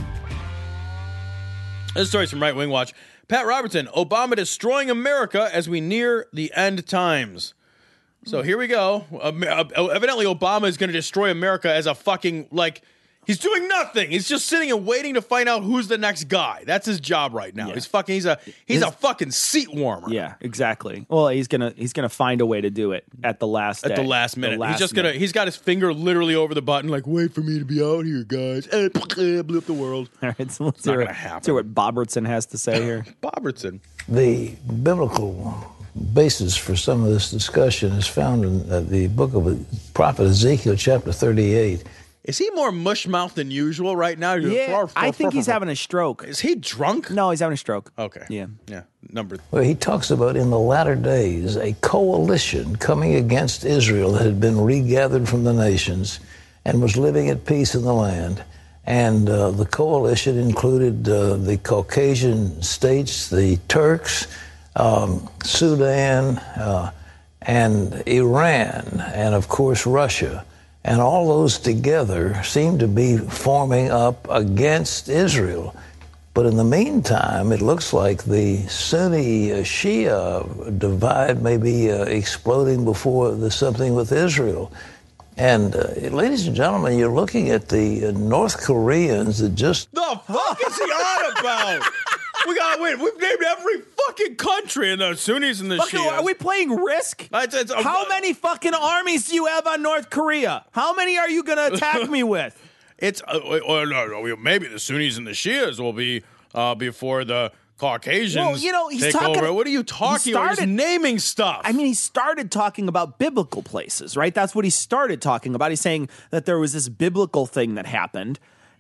This story's from Right Wing Watch. Pat Robertson, Obama destroying America as we near the end times. So here we go. Uh, uh, evidently, Obama is going to destroy America as a fucking, like, he's doing nothing. He's just sitting and waiting to find out who's the next guy. That's his job right now. Yeah. He's fucking, he's a, he's His- a fucking seat warmer. Yeah, exactly. Well, he's gonna he's gonna find a way to do it at the last At day. the last minute. last he's just going to, minute. he's got his finger literally over the button, like, wait for me to be out here, guys. Eh, blew up the world. All right, so let's not hear, gonna it. happen. Let's hear what Bobertson has to say here. Bobertson. The biblical basis for some of this discussion is found in uh, the book of the prophet Ezekiel, chapter thirty-eight. Is he more mush-mouthed than usual right now? Yeah, I think he's having a stroke. Is he drunk? No, he's having a stroke. Okay. Yeah. Yeah. Number. Where he talks about in the latter days a coalition coming against Israel that had been regathered from the nations and was living at peace in the land. And uh, the coalition included uh, the Caucasian states, the Turks, um, Sudan, uh, and Iran, and of course Russia. And all those together seem to be forming up against Israel. But in the meantime, it looks like the Sunni-Shia divide may be uh, exploding before there's something with Israel. And, uh, ladies and gentlemen, you're looking at the uh, North Koreans that just... The fuck is he on about? We got wait. We've named every fucking country in the Sunnis and the Fucking, Shias. are we playing Risk? It's- it's- uh, How many fucking armies do you have on North Korea? How many are you going to attack me with? It's uh, or, no, no, maybe the Sunnis and the Shias will be uh, before the Caucasians. Well, you know, he's take talking- over. What are you talking about? He's started- naming stuff. I mean, he started talking about biblical places, right? That's what he started talking about. He's saying that there was this biblical thing that happened.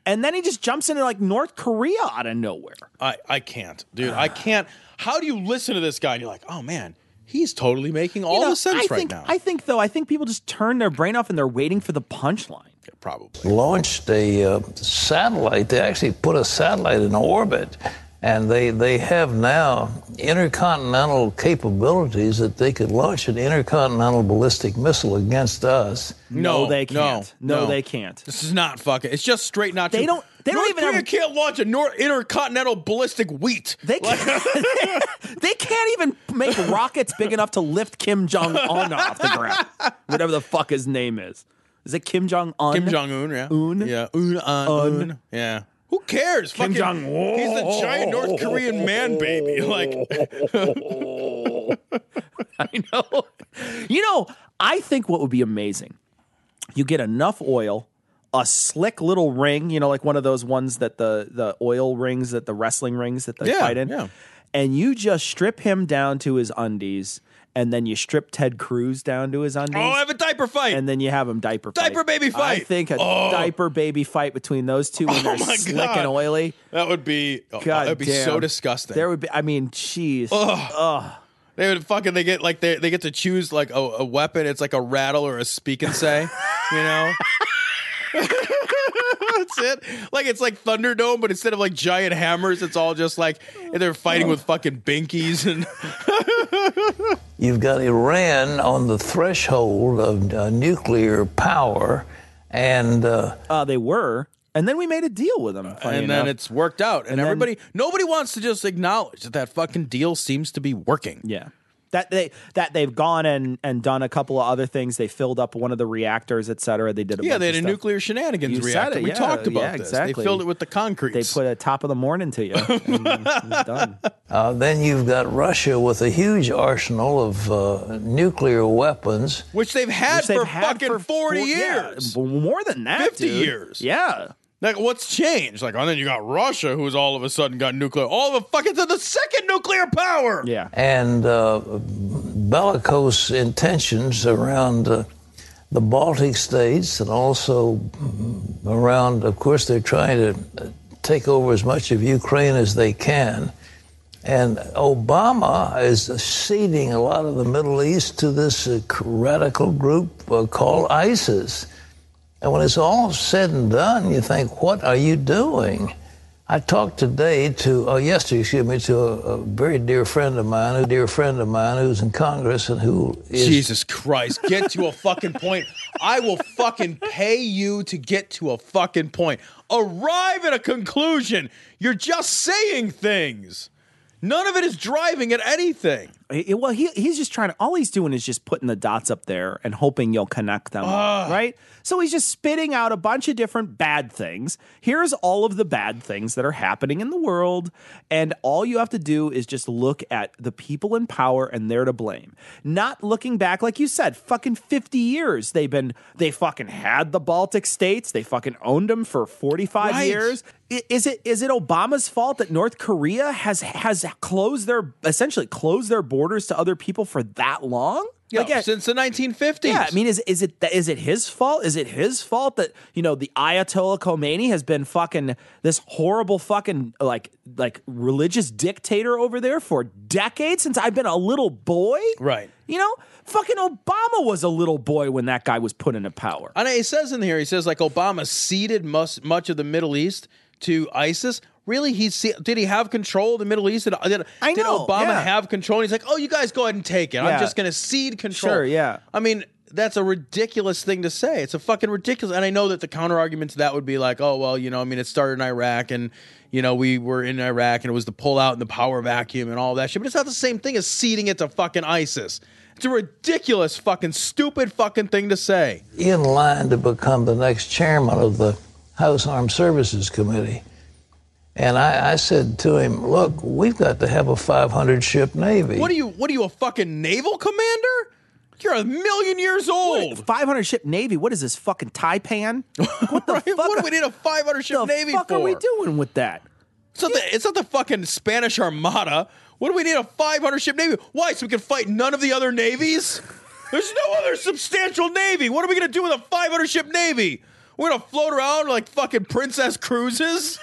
And then he just jumps into like North Korea out of nowhere. I, I can't, dude. I can't. How do you listen to this guy and you're like, oh, man, he's totally making all You know, the sense I right think, now. I think, though, I think people just turn their brain off and they're waiting for the punchline. Yeah, probably. Launched a uh, satellite. They actually put a satellite in orbit. And they, they have now intercontinental capabilities that they could launch an intercontinental ballistic missile against us. No, No, they can't. no, No, no. they can't. This is not fucking. It's just straight not They true. don't- they don't North even Korea have- can't launch a North intercontinental ballistic wheat. They can't, they can't even make rockets big enough to lift Kim Jong Un off the ground. Whatever the fuck his name is. Is it Kim Jong Un? Kim Jong Un, yeah, Un? yeah, Un, Un, Un. Un. yeah. Who cares? Kim Fucking- Jong- He's the giant North Korean man baby. Like, I know. You know, I think what would be amazing, you get enough oil, a slick little ring, you know, like one of those ones that the, the oil rings, that the wrestling rings that they Yeah, fight in. yeah. And you just strip him down to his undies, and then you strip Ted Cruz down to his undies. oh, have a diaper fight. and then you have him diaper fight. Diaper baby I fight. think a Oh. diaper baby fight between those two when Oh they're my slick God. and oily. that would be. Oh, God that'd be damn. so disgusting. There would be. I mean, jeez. Ugh. They would fucking. They get like they they get to choose like a, a weapon. It's like a rattle or a speak and say. You know. That's it. Like it's like Thunderdome, but instead of like giant hammers, it's all just like they're fighting with fucking binkies and. You've got Iran on the threshold of uh, nuclear power, and uh, Uh, they were, and then we made a deal with them. funny and then enough. it's worked out, and, And then- everybody, nobody wants to just acknowledge that that fucking deal seems to be working. Yeah. That they that they've gone and, and done a couple of other things. They filled up one of the reactors, et cetera. They did a Yeah, bunch they had of a stuff. nuclear shenanigans You said reactor. it, we yeah, talked about yeah, this. exactly. They filled it with the concrete. They put a top of the morning to you. And it's done. uh, then you've got Russia with a huge arsenal of uh, nuclear weapons. which they've had Which they've for had fucking for forty four- yeah, years. more than that, fifty dude. years. Yeah. Like, what's changed? Like, oh, then you got Russia, who's all of a sudden got nuclear. All of a fucking to the second nuclear power. Yeah. And uh, bellicose intentions around uh, the Baltic states, and also around, of course, they're trying to take over as much of Ukraine as they can. And Obama is ceding a lot of the Middle East to this uh, radical group uh, called ISIS. And when it's all said and done, you think, what are you doing? I talked today to, oh, yesterday, excuse me, to a, a very dear friend of mine, a dear friend of mine who's in Congress and who is... Jesus Christ, get to a fucking point. I will fucking pay you to get to a fucking point. Arrive at a conclusion. You're just saying things. None of it is driving at anything. He- well, he he's just trying to. All he's doing is just putting the dots up there and hoping you'll connect them, all, right? So he's just spitting out a bunch of different bad things. Here's all of the bad things that are happening in the world, and all you have to do is just look at the people in power, and they're to blame. Not looking back, like you said, fucking fifty years they've been. They fucking had the Baltic states. They fucking owned them for forty-five Right. years. I- Is it is it Obama's fault that North Korea has has closed their essentially closed their borders to other people for that long? Yeah, Like, yeah, since the nineteen fifties. yeah, I mean, is is it is it his fault? Is it his fault that, you know, the Ayatollah Khomeini has been fucking this horrible fucking like like religious dictator over there for decades since I've been a little boy? Right. You know, fucking Obama was a little boy when that guy was put into power. And it says in here, he says like Obama ceded much, much of the Middle East to ISIS. Really? He ce- did he have control of the Middle East? Did, did, I did know, Obama yeah. have control? And he's like, oh, you guys go ahead and take it. Yeah. I'm just going to cede control. Sure, yeah. I mean, that's a ridiculous thing to say. It's a fucking ridiculous. And I know that the counter argument to that would be like, oh, well, you know, I mean, it started in Iraq and, you know, we were in Iraq and it was the pullout and the power vacuum and all that shit. But it's not the same thing as ceding it to fucking ISIS. It's a ridiculous, fucking, stupid fucking thing to say. in line to become the next chairman of the House Armed Services Committee. And I, I said to him, look, we've got to have a five hundred ship Navy. What are you? What are you? A fucking naval commander? You're a million years old. five hundred ship Navy. What is this fucking Taipan? What the Right? fuck? What do we need a five hundred ship the navy fuck for? are we doing with that? It's not, the, it's not the fucking Spanish Armada. What do we need a five hundred ship navy? Why? So we can fight none of the other navies? There's no other substantial navy. What are we going to do with a five hundred ship navy? We're gonna float around like fucking princess cruises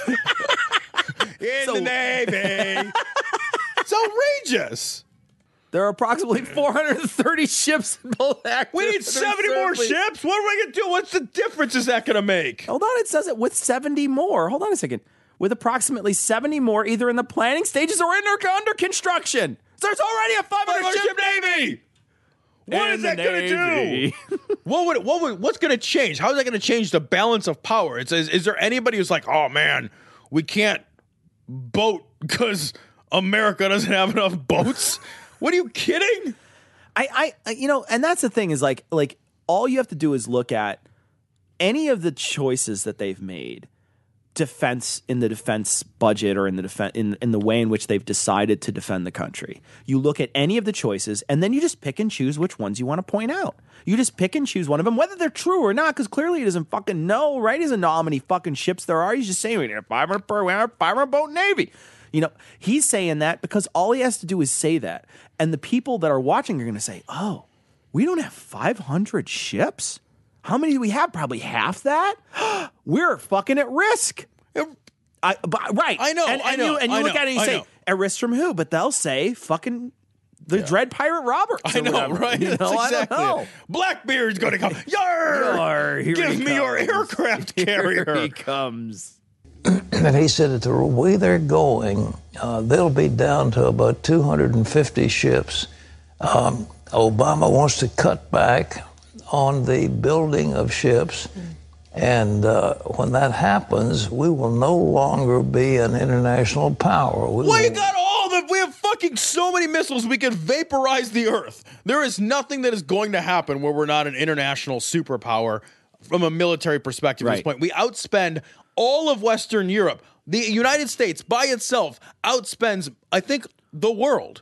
in So- the Navy. It's outrageous. There are approximately four hundred thirty ships in both active. We need and seventy more reserve fleet. ships. What are we gonna do? What's the difference is that gonna make? Hold on, it says it with seventy more. Hold on a second. With approximately seventy more either in the planning stages or in or under construction. So there's already a five hundred ship Navy. What In is that the going to Navy. do? what would what would what's going to change? How is that going to change the balance of power? It's is, is there anybody who's like, oh man, we can't boat because America doesn't have enough boats? What are you kidding? I, I, you know, and that's the thing is like, like all you have to do is look at any of the choices that they've made, defense in the defense budget or in the defense in, in the way in which they've decided to defend the country. You look at any of the choices, and then you just pick and choose which ones you want to point out. You just pick and choose one of them, whether they're true or not, because clearly he doesn't fucking know, right? He doesn't know how many fucking ships there are. He's just saying we need a five hundred per, we have a five hundred boat navy. You know, he's saying that because all he has to do is say that. And the people that are watching are going to say, oh, we don't have five hundred ships? How many do we have? Probably half that? We're fucking at risk. I, but, right. I know, And, I and know, You, and you I look know, at it and you I say, know. at risk from who? But they'll say fucking the Yeah. Dread Pirate Roberts. I or know, whatever. right? You know, That's I don't exactly know. it. Blackbeard's going to come. Yarr! Yarr, here Give he me your comes. aircraft carrier. Here he comes. And he said at the way they're going, uh, they'll be down to about two hundred fifty ships. Um, Obama wants to cut back on the building of ships. And uh, when that happens, we will no longer be an international power. We Well, you will- got all the. We have fucking so many missiles we can vaporize the Earth. There is nothing that is going to happen where we're not an international superpower from a military perspective at this Right. point. We outspend all of Western Europe. The United States by itself outspends, I think, the world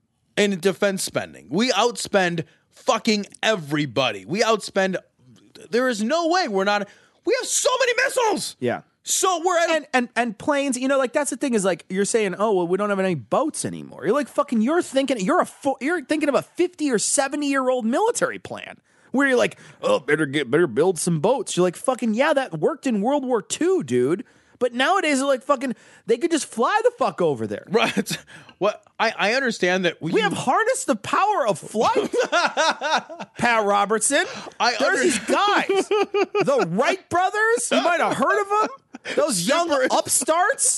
in defense spending. We outspend fucking everybody. We outspend. There is no way we're not. We have so many missiles. Yeah. So we're at and, and and planes, you know, like that's the thing is like you're saying, oh well, we don't have any boats anymore. You're like fucking, you're thinking, you're a fo- you're thinking of a fifty or seventy year old military plan where you're like, oh, better get better build some boats. You're like, fucking yeah, that worked in World War Two, dude. But nowadays they're like fucking, they could just fly the fuck over there. right. What I, I understand that we, We have harnessed the power of flight, Pat Robertson. I There's under- these guys, the Wright brothers. You might have heard of them. Those young Super- upstarts.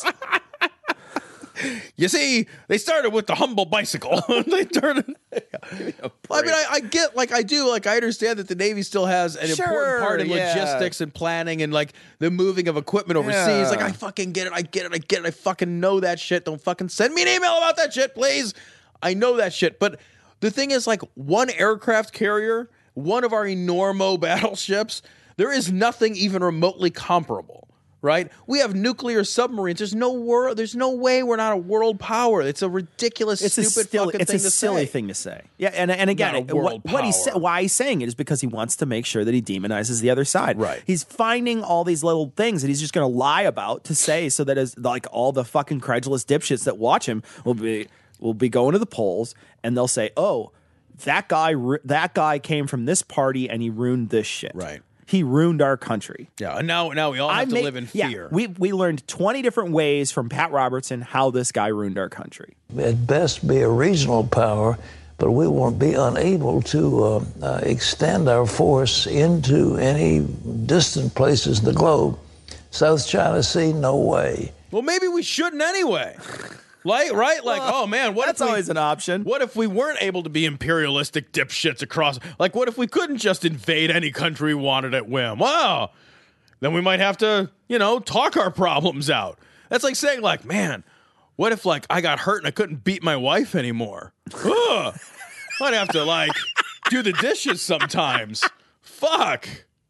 You see, they started with the humble bicycle. They turned. I mean, I, I get, like, I do, like, I understand that the Navy still has an Sure, important part in yeah. logistics and planning and, like, the moving of equipment overseas. Yeah. Like, I fucking get it. I get it. I get it. I fucking know that shit. Don't fucking send me an email about that shit, please. I know that shit. But the thing is, like, one aircraft carrier, one of our enormo battleships, there is nothing even remotely comparable. Right? We have nuclear submarines. There's no world. There's no way we're not a world power. It's a ridiculous, It's stupid, a silly, fucking it's thing a to silly say. thing to say. Yeah, and and again, Not a what, world what he's power. why he's saying it is because he wants to make sure that he demonizes the other side. Right. He's finding all these little things that he's just going to lie about to say, so that as like all the fucking credulous dipshits that watch him will be will be going to the polls and they'll say, "Oh, that guy ru- that guy came from this party and he ruined this shit." Right. He ruined our country. Yeah, and now now we all have I to make- live in yeah, fear. we we learned twenty different ways from Pat Robertson how this guy ruined our country. at best be a regional power, but we won't be unable to uh, uh, extend our force into any distant places in the globe. South China Sea, no way. well, maybe we shouldn't anyway. Like, right? Like, Well, oh man, what that's if we, always an option. What if we weren't able to be imperialistic dipshits across? Like, what if we couldn't just invade any country we wanted at whim? Wow, then we might have to, you know, talk our problems out. That's like saying, like, man, what if like I got hurt and I couldn't beat my wife anymore? Ugh. I'd have to like do the dishes sometimes. Fuck.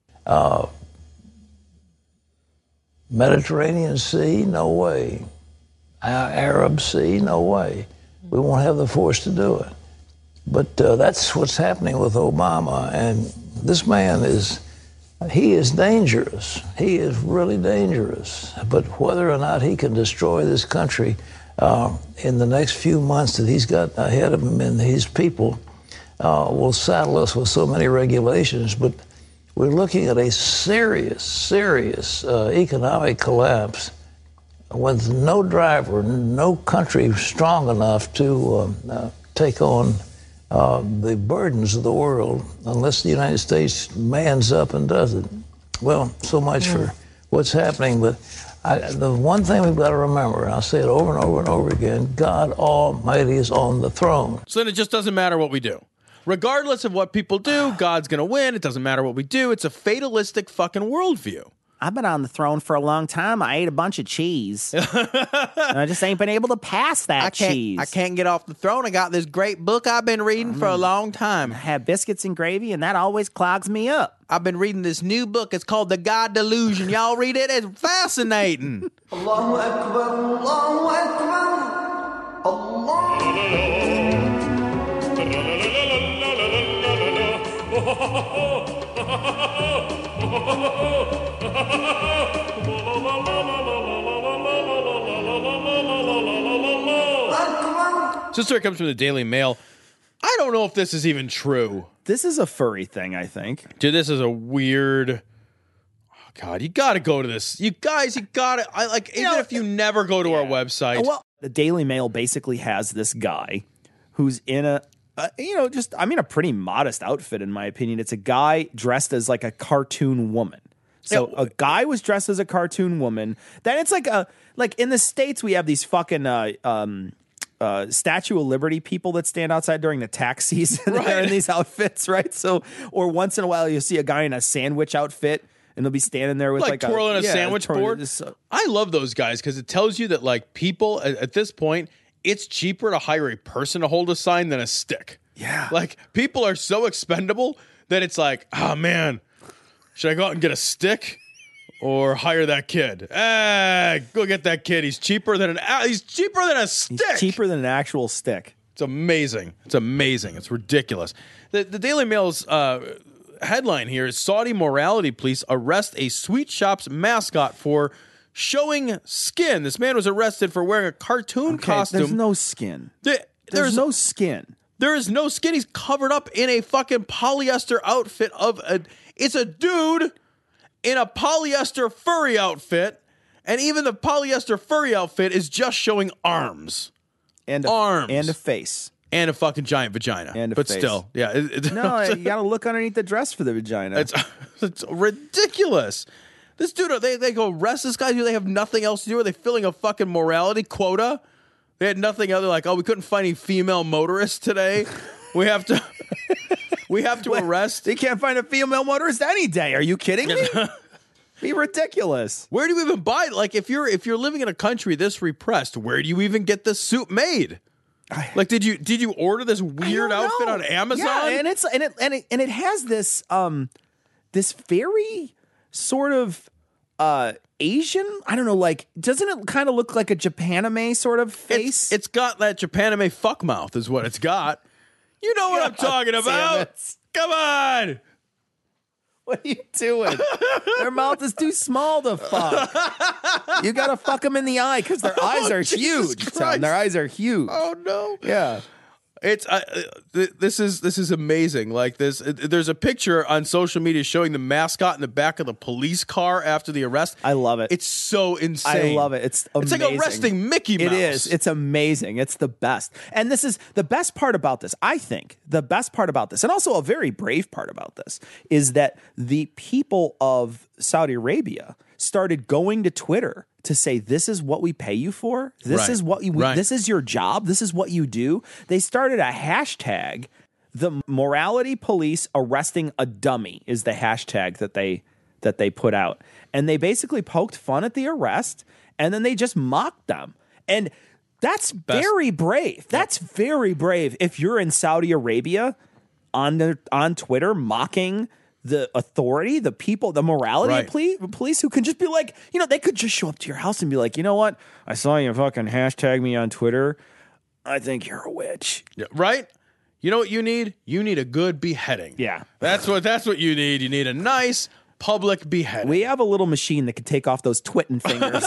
Mediterranean Sea, no way. Uh, Arab Sea, no way. We won't have the force to do it. But uh, that's what's happening with Obama. And this man is, he is dangerous. He is really dangerous. But whether or not he can destroy this country uh, in the next few months that he's got ahead of him and his people uh, will saddle us with so many regulations. But we're looking at a serious, serious uh, economic collapse with no driver, no country strong enough to uh, uh, take on uh, the burdens of the world unless the United States mans up and does it. Well, so much for what's happening, but I, the one thing we've got to remember, and I'll say it over and over and over again, God Almighty is on the throne. So then it just doesn't matter what we do. Regardless of what people do, God's going to win. It doesn't matter what we do. It's a fatalistic fucking worldview. I've been on the throne for a long time. I ate a bunch of cheese. And I just ain't been able to pass that I can't, cheese. I can't get off the throne. I got this great book I've been reading for a long time. I have biscuits and gravy, and that always clogs me up. I've been reading this new book. It's called The God Delusion. Y'all read it? It's fascinating. Allahu Akbar, Allahu Akbar, Allah. This story comes from the Daily Mail. I don't know if this is even true. This is a furry thing, I think. Dude, this is a weird... Oh, God, you got to go to this. You guys, you got to... I like, even know, if you never go to our website... Well, the Daily Mail basically has this guy who's in a, uh, you know, just, I mean, a pretty modest outfit, in my opinion. It's a guy dressed as like a cartoon woman. So Yeah. a guy was dressed as a cartoon woman. Then it's like a, like in the States, we have these fucking, uh, um, Uh, Statue of Liberty people that stand outside during the tax season. Right. They're in these outfits, right? So, or once in a while, you'll see a guy in a sandwich outfit, and they'll be standing there with like, like, twirling a, yeah, sandwich twirling board. this, uh, I love those guys because it tells you that like people at, at this point, it's cheaper to hire a person to hold a sign than a stick. Yeah. Like people are so expendable that it's like, oh man, should I go out and get a stick or hire that kid? Ah, go get that kid. He's cheaper than an he's cheaper than a stick. He's cheaper than an actual stick. It's amazing. It's amazing. It's ridiculous. The, the Daily Mail's uh, headline here is Saudi morality police arrest a sweet shop's mascot for showing skin. This man was arrested for wearing a cartoon Okay, costume. There's no skin. The- There's, no skin. There is no skin. He's covered up in a fucking polyester outfit of a. It's a dude in a polyester furry outfit, and even the polyester furry outfit is just showing arms And a, Arms. and a face. and a fucking giant vagina. And a but face. still, yeah. It, it- No, you got to look underneath the dress for the vagina. It's it's ridiculous. This dude, they they go arrest this guy. They have nothing else to do. Are they filling a fucking morality quota? They had nothing other like, oh, we couldn't find any female motorists today. We have to, we have to arrest. They can't find a female motorist any day. Are you kidding me? Be ridiculous. Where do you even buy it? Like, if you're if you're living in a country this repressed, where do you even get this suit made? Like, did you did you order this weird I don't outfit know. on Amazon? Yeah, and it's and it and it and it has this um this very sort of uh Asian, I don't know, like doesn't it kind of look like a Japanime sort of face? It's, it's got that Japanime fuck mouth, is what it's got. You know what I'm talking damn about? it. Come on. What are you doing? Their mouth is too small to fuck. You gotta fuck them in the eye because their eyes Oh, are Jesus huge. Christ. Tom. Their eyes are huge. Oh no. Yeah. It's uh, uh, th- this is this is amazing. Like this, uh, there's a picture on social media showing the mascot in the back of the police car after the arrest. I love it. It's so insane. I love it. It's It's amazing. like arresting Mickey Mouse. It is. It's amazing. It's the best. And this is the best part about this. I think the best part about this, and also a very brave part about this, is that the people of Saudi Arabia started going to Twitter to say, this is what we pay you for. This Right. is what you, Right. this is your job. This is what you do. They started a hashtag. The morality police arresting a dummy is the hashtag that they that they put out. And they basically poked fun at the arrest and then they just mocked them. And that's very brave. That's very brave. If you're in Saudi Arabia on the, on Twitter mocking the authority, the people, the morality Right. police, police who can just be like, you know, they could just show up to your house and be like, you know what? I saw you fucking hashtag me on Twitter. I think you're a witch. Yeah, right? You know what you need? You need a good beheading. Yeah. That's what that's what you need. You need a nice public beheading. We have a little machine that can take off those twitting fingers.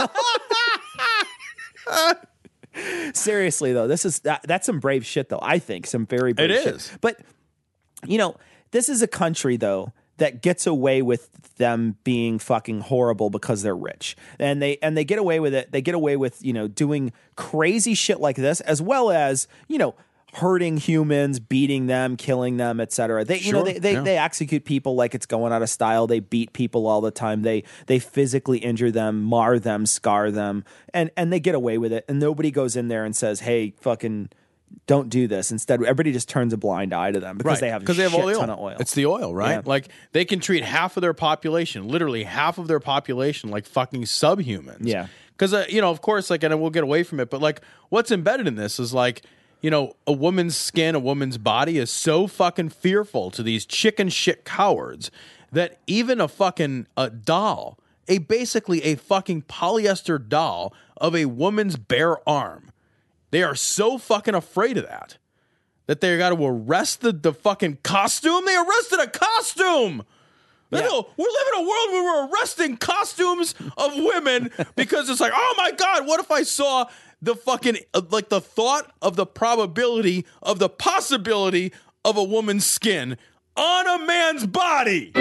you know? Seriously, though, this is that, that's some brave shit, though. I think some very brave It shit. is. But, you know, this is a country, though, that gets away with them being fucking horrible because they're rich. And they and they get away with it. They get away with, you know, doing crazy shit like this, as well as, you know, hurting humans, beating them, killing them, et cetera. They, you Sure, know, they they, yeah. they execute people like it's going out of style. They beat people all the time. They they physically injure them, mar them, scar them, and and they get away with it. And nobody goes in there and says, "Hey, fucking don't do this." Instead, everybody just turns a blind eye to them because Right, they have a because they have shit oil. ton of oil. It's the oil, right? Yeah. Like they can treat half of their population, literally half of their population, like fucking subhumans. Yeah. Because uh, you know, of course, like, and we'll get away from it, but like, what's embedded in this is like, you know, a woman's skin, a woman's body is so fucking fearful to these chicken shit cowards that even a fucking a doll, a basically a fucking polyester doll of a woman's bare arm, they are so fucking afraid of that that they got to arrest the, the fucking costume. They arrested a costume. Yeah. No, we're living in a world where we're arresting costumes of women because it's like, oh my God, what if I saw the fucking, uh, like the thought of the probability of the possibility of a woman's skin on a man's body?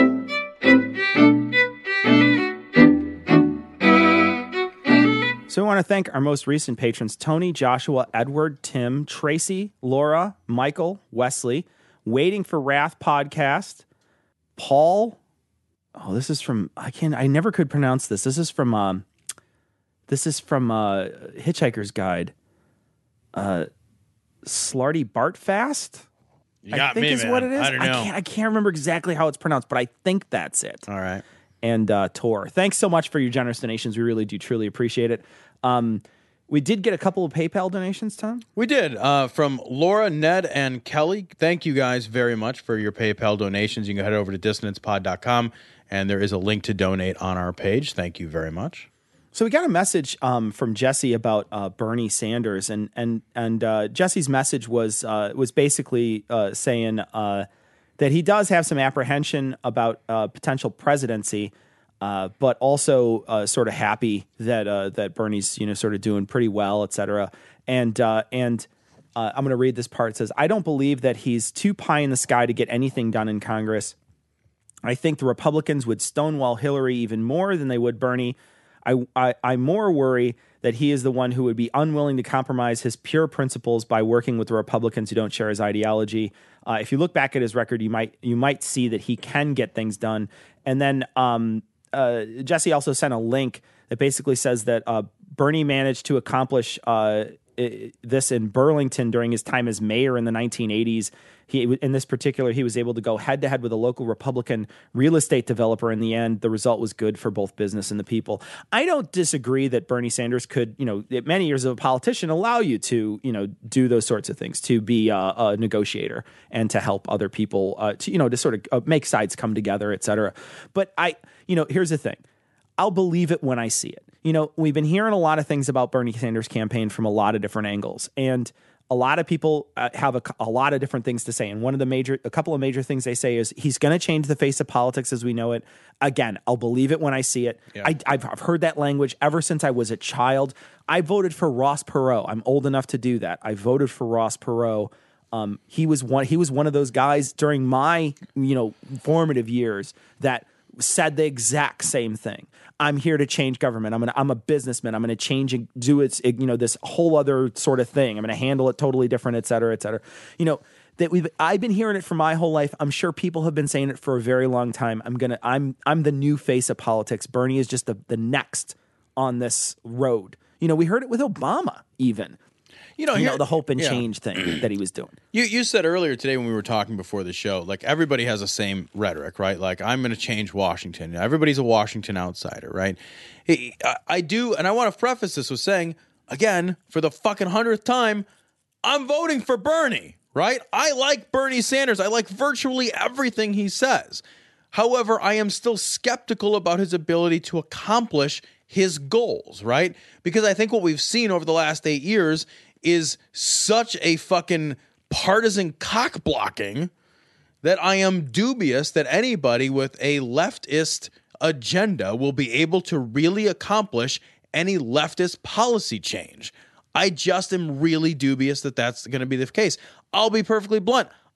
So we want to thank our most recent patrons, Tony, Joshua, Edward, Tim, Tracy, Laura, Michael, Wesley, Waiting for Wrath podcast, Paul. Oh, this is from, I can't, I never could pronounce this. This is from, um, this is from uh, Hitchhiker's Guide. Uh, Slarty Bartfast? You got I think me, is man. what it is. I don't know. can't, I can't remember exactly how it's pronounced, but I think that's it. All right. And uh, Tor. Thanks so much for your generous donations. We really do truly appreciate it. Um, we did get a couple of PayPal donations, Tom. We did, uh, from Laura, Ned, and Kelly. Thank you guys very much for your PayPal donations. You can head over to dissonance pod dot com, and there is a link to donate on our page. Thank you very much. So we got a message um, from Jesse about uh, Bernie Sanders, and and and uh, Jesse's message was uh, was basically uh, saying uh, that he does have some apprehension about uh, potential presidency, uh, but also uh, sort of happy that uh, that Bernie's, you know, sort of doing pretty well, et cetera. And uh, and uh, I'm going to read this part. It says, "I don't believe that he's too pie in the sky to get anything done in Congress. I think the Republicans would stonewall Hillary even more than they would Bernie. I, I, I more worry that he is the one who would be unwilling to compromise his pure principles by working with the Republicans who don't share his ideology. Uh, if you look back at his record, you might you might see that he can get things done." And then um, uh, Jesse also sent a link that basically says that uh, Bernie managed to accomplish uh, i- this in Burlington during his time as mayor in the nineteen eighties. He, in this particular, he was able to go head to head with a local Republican real estate developer. In the end, the result was good for both business and the people. I don't disagree that Bernie Sanders could, you know, many years of a politician allow you to, you know, do those sorts of things, to be a, a negotiator and to help other people, uh, to, you know, to sort of uh, make sides come together, et cetera. But I, you know, here's the thing. I'll believe it when I see it. You know, we've been hearing a lot of things about Bernie Sanders' campaign from a lot of different angles, and a lot of people uh, have a, a lot of different things to say. And one of the major, a couple of major things they say is he's going to change the face of politics as we know it. Again, I'll believe it when I see it. Yeah. I, I've, I've heard that language ever since I was a child. I voted for Ross Perot. I'm old enough to do that. I voted for Ross Perot. Um, he was one. He was one of those guys during my, you know, formative years that said the exact same thing. I'm here to change government. I'm gonna. I'm a businessman. I'm gonna change and do it. You know, this whole other sort of thing. I'm gonna handle it totally different, et cetera, et cetera. You know that we've. I've been hearing it for my whole life. I'm sure people have been saying it for a very long time. I'm gonna. I'm. I'm the new face of politics. Bernie is just the the next on this road. You know, we heard it with Obama even. You know, you here- know the hope and yeah. change thing that he was doing. You you said earlier today when we were talking before the show, like everybody has the same rhetoric, right? Like I'm going to change Washington. Everybody's a Washington outsider, right? I, I do, and I want to preface this with saying, again, for the fucking hundredth time, I'm voting for Bernie, right? I like Bernie Sanders. I like virtually everything he says. However, I am still skeptical about his ability to accomplish his goals, right? Because I think what we've seen over the last eight years is such a fucking partisan cock blocking that I am dubious that anybody with a leftist agenda will be able to really accomplish any leftist policy change. I just am really dubious that that's going to be the case. I'll be perfectly blunt.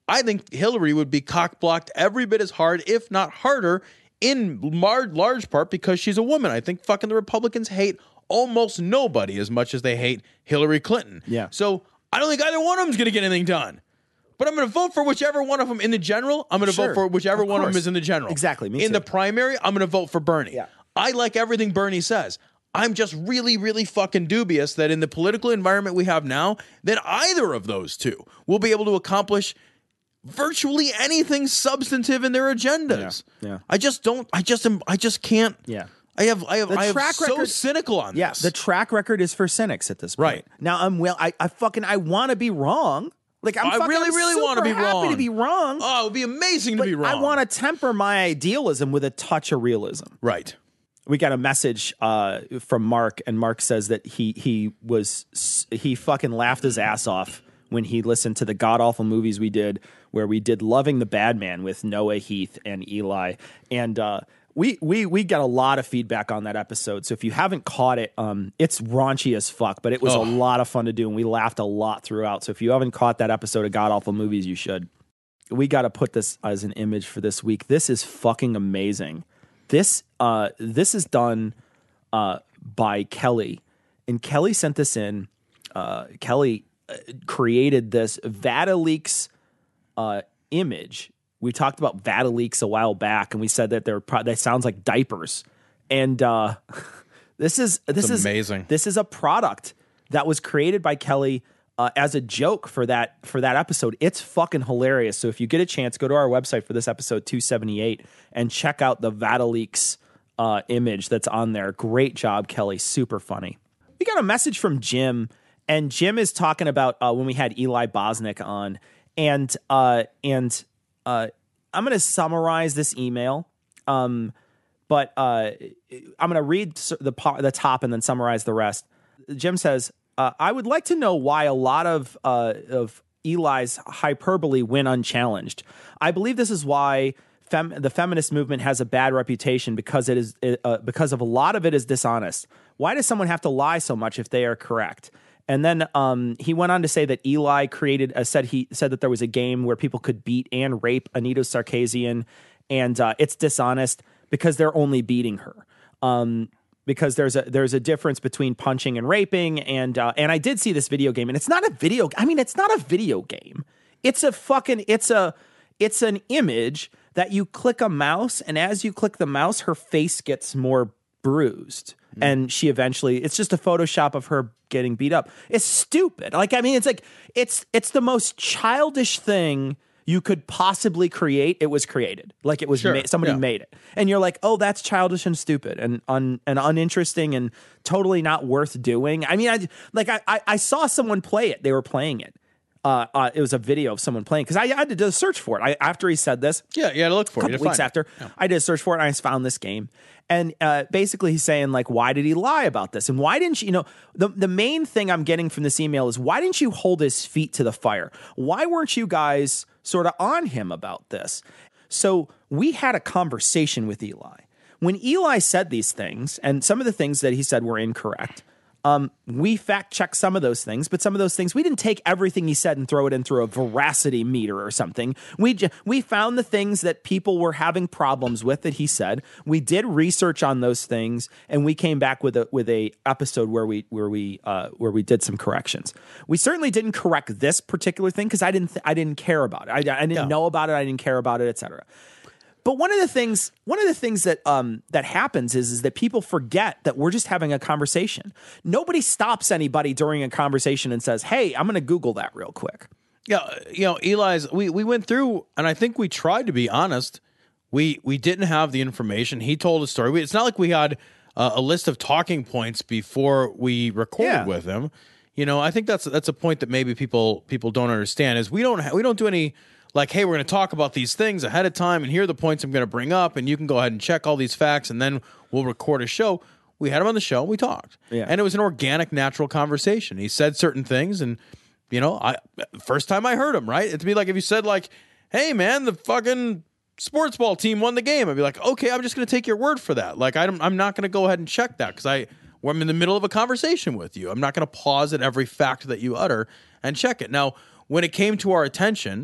I think Hillary would be cock-blocked every bit as hard, if not harder, in lar- large part because she's a woman. I think fucking the Republicans hate almost nobody as much as they hate Hillary Clinton. Yeah. So I don't think either one of them is going to get anything done. But I'm going to vote for whichever one of them in the general. I'm going to Sure. vote for whichever Of one of them course. is in the general. Exactly, me in too. the primary, I'm going to vote for Bernie. Yeah. I like everything Bernie says. I'm just really, really fucking dubious that in the political environment we have now, that either of those two will be able to accomplish virtually anything substantive in their agendas. Yeah, yeah. I just don't. I just am. I just can't. Yeah. I have. I have. The I have track so record- cynical on Yeah, this. the track record is for cynics at this point. Right. Now I'm well. I, I fucking I want to be wrong. Like I'm I fucking, really, I'm really super want to be happy wrong. to be wrong. Oh, it would be amazing but to be wrong. I want to temper my idealism with a touch of realism. Right. We got a message uh, from Mark, and Mark says that he he was he fucking laughed his ass off when he listened to the god awful movies we did, where we did Loving the Bad Man with Noah, Heath, and Eli, and uh, we we we got a lot of feedback on that episode. So if you haven't caught it, um, it's raunchy as fuck, but it was Oh. a lot of fun to do, and we laughed a lot throughout. So if you haven't caught that episode of God Awful Movies, you should. We got to put this as an image for this week. This is fucking amazing. This uh, this is done uh, by Kelly, and Kelly sent this in. Uh, Kelly uh, created this Vatileaks uh, image. We talked about Vatileaks a while back, and we said that they're pro- that sounds like diapers. And uh, this is this It's is amazing. This is a product that was created by Kelly uh, as a joke for that for that episode. It's fucking hilarious. So if you get a chance, go to our website for this episode two seventy-eight and check out the Vatileaks uh, image that's on there. Great job, Kelly. Super funny. We got a message from Jim, and Jim is talking about uh, when we had Eli Bosnick on, and uh, and uh, I'm going to summarize this email. Um, but uh, I'm going to read the part, the top and then summarize the rest. Jim says, uh, I would like to know why a lot of uh, of Eli's hyperbole went unchallenged. I believe this is why fem- the feminist movement has a bad reputation because it is uh, because of a lot of it is dishonest. Why does someone have to lie so much if they are correct? And then um, he went on to say that Eli created uh, said he said that there was a game where people could beat and rape Anita Sarkeesian, and uh, it's dishonest because they're only beating her. Um, because there's a there's a difference between punching and raping, and uh, and I did see this video game, and it's not a video. I mean, it's not a video game. It's a fucking it's a it's an image that you click a mouse, and as you click the mouse, her face gets more bruised, mm. and she eventually it's just a Photoshop of her getting beat up. It's stupid. Like I mean, it's like it's it's the most childish thing you could possibly create. It was created. Like it was Sure. ma- somebody Yeah. made it. And you're like, oh, that's childish and stupid and un- and uninteresting and totally not worth doing. I mean, I like I, I, I saw someone play it. They were playing it. Uh, uh, it was a video of someone playing because I, I had to do a search for it. I, after he said this, Yeah, you had to look for a it. You couple had to weeks find it. after, I did a search for it and I found this game. And uh, basically he's saying like, why did he lie about this? And why didn't you, you know, the, the main thing I'm getting from this email is why didn't you hold his feet to the fire? Why weren't you guys sort of on him about this? So we had a conversation with Eli. When Eli said these things, and some of the things that he said were incorrect, Um, we fact checked some of those things, but some of those things, we didn't take everything he said and throw it in through a veracity meter or something. We j- we found the things that people were having problems with that he said. We did research on those things, and we came back with a with a episode where we where we uh, where we did some corrections. We certainly didn't correct this particular thing because I didn't th- I didn't care about it. I, I didn't Yeah. know about it. I didn't care about it, et cetera. But one of the things, one of the things that um, that happens is, is that people forget that we're just having a conversation. Nobody stops anybody during a conversation and says, "Hey, I'm going to Google that real quick." Yeah, you know, Eli's. We we went through, and I think we tried to be honest. We we didn't have the information. He told a story. We, it's not like we had uh, a list of talking points before we recorded Yeah. with him. You know, I think that's that's a point that maybe people people don't understand is we don't ha- we don't do any. Like, hey, we're going to talk about these things ahead of time, and here are the points I'm going to bring up, and you can go ahead and check all these facts, and then we'll record a show. We had him on the show, we talked. Yeah. And it was an organic, natural conversation. He said certain things, and, you know, I first time I heard him, right? It'd be like if you said, like, hey, man, the fucking sports ball team won the game. I'd be like, okay, I'm just going to take your word for that. Like, I'm, I'm not going to go ahead and check that because I, well, I'm in the middle of a conversation with you. I'm not going to pause at every fact that you utter and check it. Now, when it came to our attention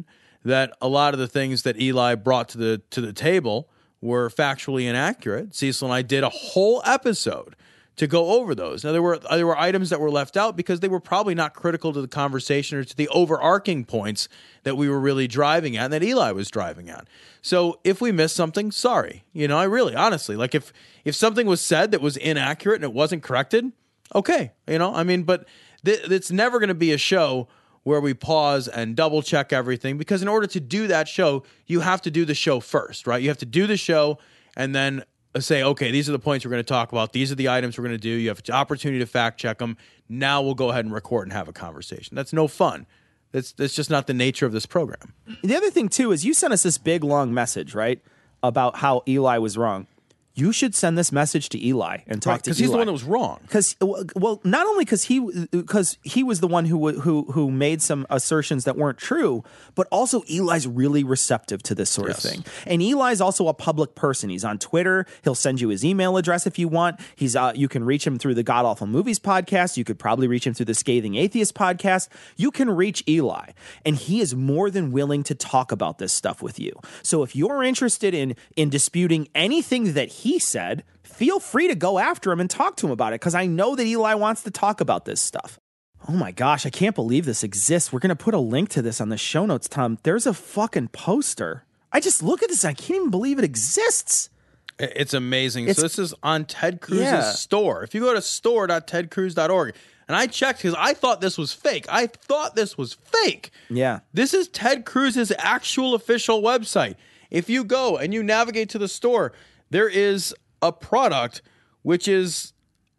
that a lot of the things that Eli brought to the to the table were factually inaccurate. Cecil and I did a whole episode to go over those. Now, there were there were items that were left out because they were probably not critical to the conversation or to the overarching points that we were really driving at and that Eli was driving at. So if we missed something, sorry. You know, I really, honestly, like if if something was said that was inaccurate and it wasn't corrected, okay. You know, I mean, but th- it's never going to be a show where we pause and double check everything, because in order to do that show, you have to do the show first, right? You have to do the show and then say, okay, these are the points we're going to talk about. These are the items we're going to do. You have an opportunity to fact check them. Now we'll go ahead and record and have a conversation. That's no fun. That's, that's just not the nature of this program. The other thing, too, is you sent us this big, long message, right, about how Eli was wrong. You should send this message to Eli and talk right, to Eli. Because he's the one that was wrong. Because, well, not only because he because he was the one who who who made some assertions that weren't true, but also Eli's really receptive to this sort yes. of thing. And Eli's also a public person. He's on Twitter. He'll send you his email address if you want. He's uh, you can reach him through the God Awful Movies podcast. You could probably reach him through the Scathing Atheist podcast. You can reach Eli, and he is more than willing to talk about this stuff with you. So if you're interested in in disputing anything that he he said, feel free to go after him and talk to him about it, because I know that Eli wants to talk about this stuff. Oh my gosh, I can't believe this exists. We're going to put a link to this on the show notes, Tom. There's a fucking poster. I just look at this and I can't even believe it exists. It's amazing. It's, so this is on Ted Cruz's yeah. store. If you go to store dot ted cruz dot org, and I checked because I thought this was fake. I thought this was fake. Yeah. This is Ted Cruz's actual official website. If you go and you navigate to the store, there is a product which is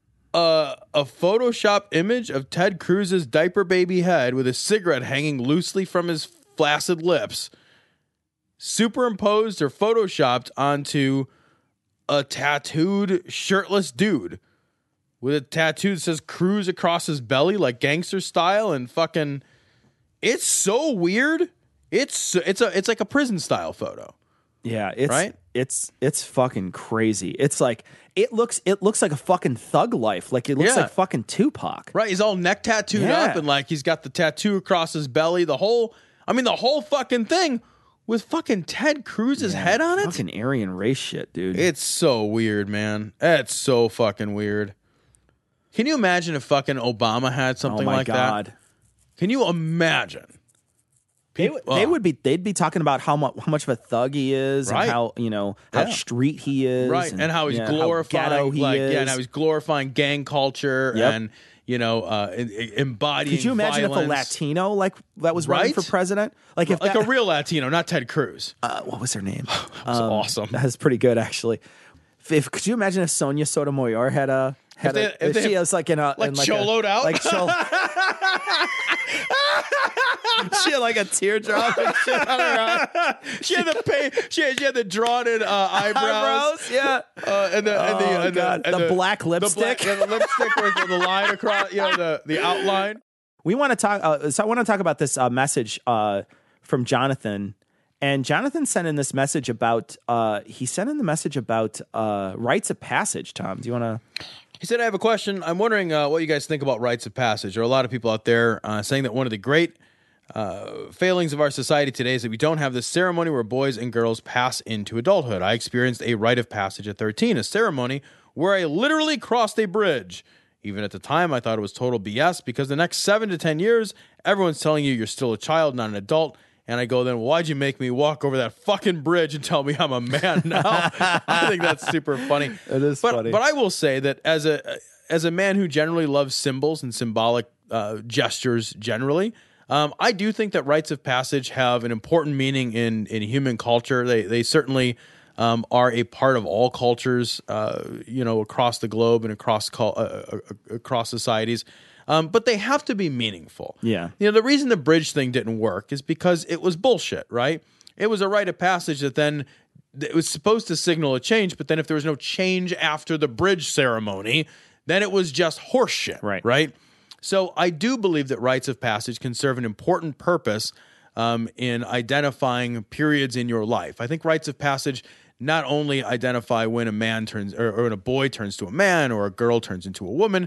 a, a Photoshop image of Ted Cruz's diaper baby head with a cigarette hanging loosely from his flaccid lips, superimposed or photoshopped onto a tattooed shirtless dude with a tattoo that says Cruz across his belly, like gangster style, and fucking, it's so weird. It's it's a it's like a prison style photo. Yeah, it's right? it's it's fucking crazy. It's like it looks it looks like a fucking thug life. Like it looks Yeah. like fucking Tupac. Right, he's all neck tattooed Yeah. up and like he's got the tattoo across his belly. The whole, I mean, the whole fucking thing with fucking Ted Cruz's Yeah, head on it. Fucking Aryan race shit, dude. It's so weird, man. It's so fucking weird. Can you imagine if fucking Obama had something oh my like God. that? Can you imagine? They, would- they would be they'd be talking about how much how much of a thug he is, Right. and how you know how Yeah. street he is, Right, and, how he's yeah, glorifying, how ghetto he like, is. yeah, and how he's glorifying gang culture Yep. and you know, uh, e- e- embodying. Could you imagine violence. if a Latino like that was running Right? for president? Like if like that, a real Latino, not Ted Cruz? uh, what was her name? That's awesome. That's pretty good, actually. If, if- could you imagine if Sonia Sotomayor had a had If a they- if if she they- was like in a like in like choloed a, out? like cholo. She had like a teardrop and shit on her eye. She had the pay, she had, she had the drawn in uh, eyebrows. Eyebrows, yeah. Uh, and the and the, Oh, and God. the, and The black lipstick. the, black, yeah, the lipstick with the, the line across, you know, the the outline. We want to talk. Uh, so I want to talk about this uh, message uh, from Jonathan. And Jonathan sent in this message about. Uh, he sent in the message about uh, rites of passage. Tom, do you want to? He said, "I have a question. I'm wondering uh, what you guys think about rites of passage. There are a lot of people out there uh, saying that one of the great uh, failings of our society today is that we don't have this ceremony where boys and girls pass into adulthood. I experienced a rite of passage at thirteen, a ceremony where I literally crossed a bridge. Even at the time, I thought it was total B S because the next seven to ten years, everyone's telling you you're still a child, not an adult." And I go, then why'd you make me walk over that fucking bridge and tell me I'm a man now? I think that's super funny. It is but, funny. But I will say that as a as a man who generally loves symbols and symbolic uh, gestures generally, um, I do think that rites of passage have an important meaning in, in human culture. They they certainly um, are a part of all cultures, uh, you know, across the globe and across cul- uh, uh, across societies. Um, but they have to be meaningful. Yeah. You know, the reason the bridge thing didn't work is because it was bullshit, right? It was a rite of passage that then it was supposed to signal a change, but then if there was no change after the bridge ceremony, then it was just horseshit, Right. right? So I do believe that rites of passage can serve an important purpose um, in identifying periods in your life. I think rites of passage not only identify when a man turns or, or when a boy turns to a man or a girl turns into a woman,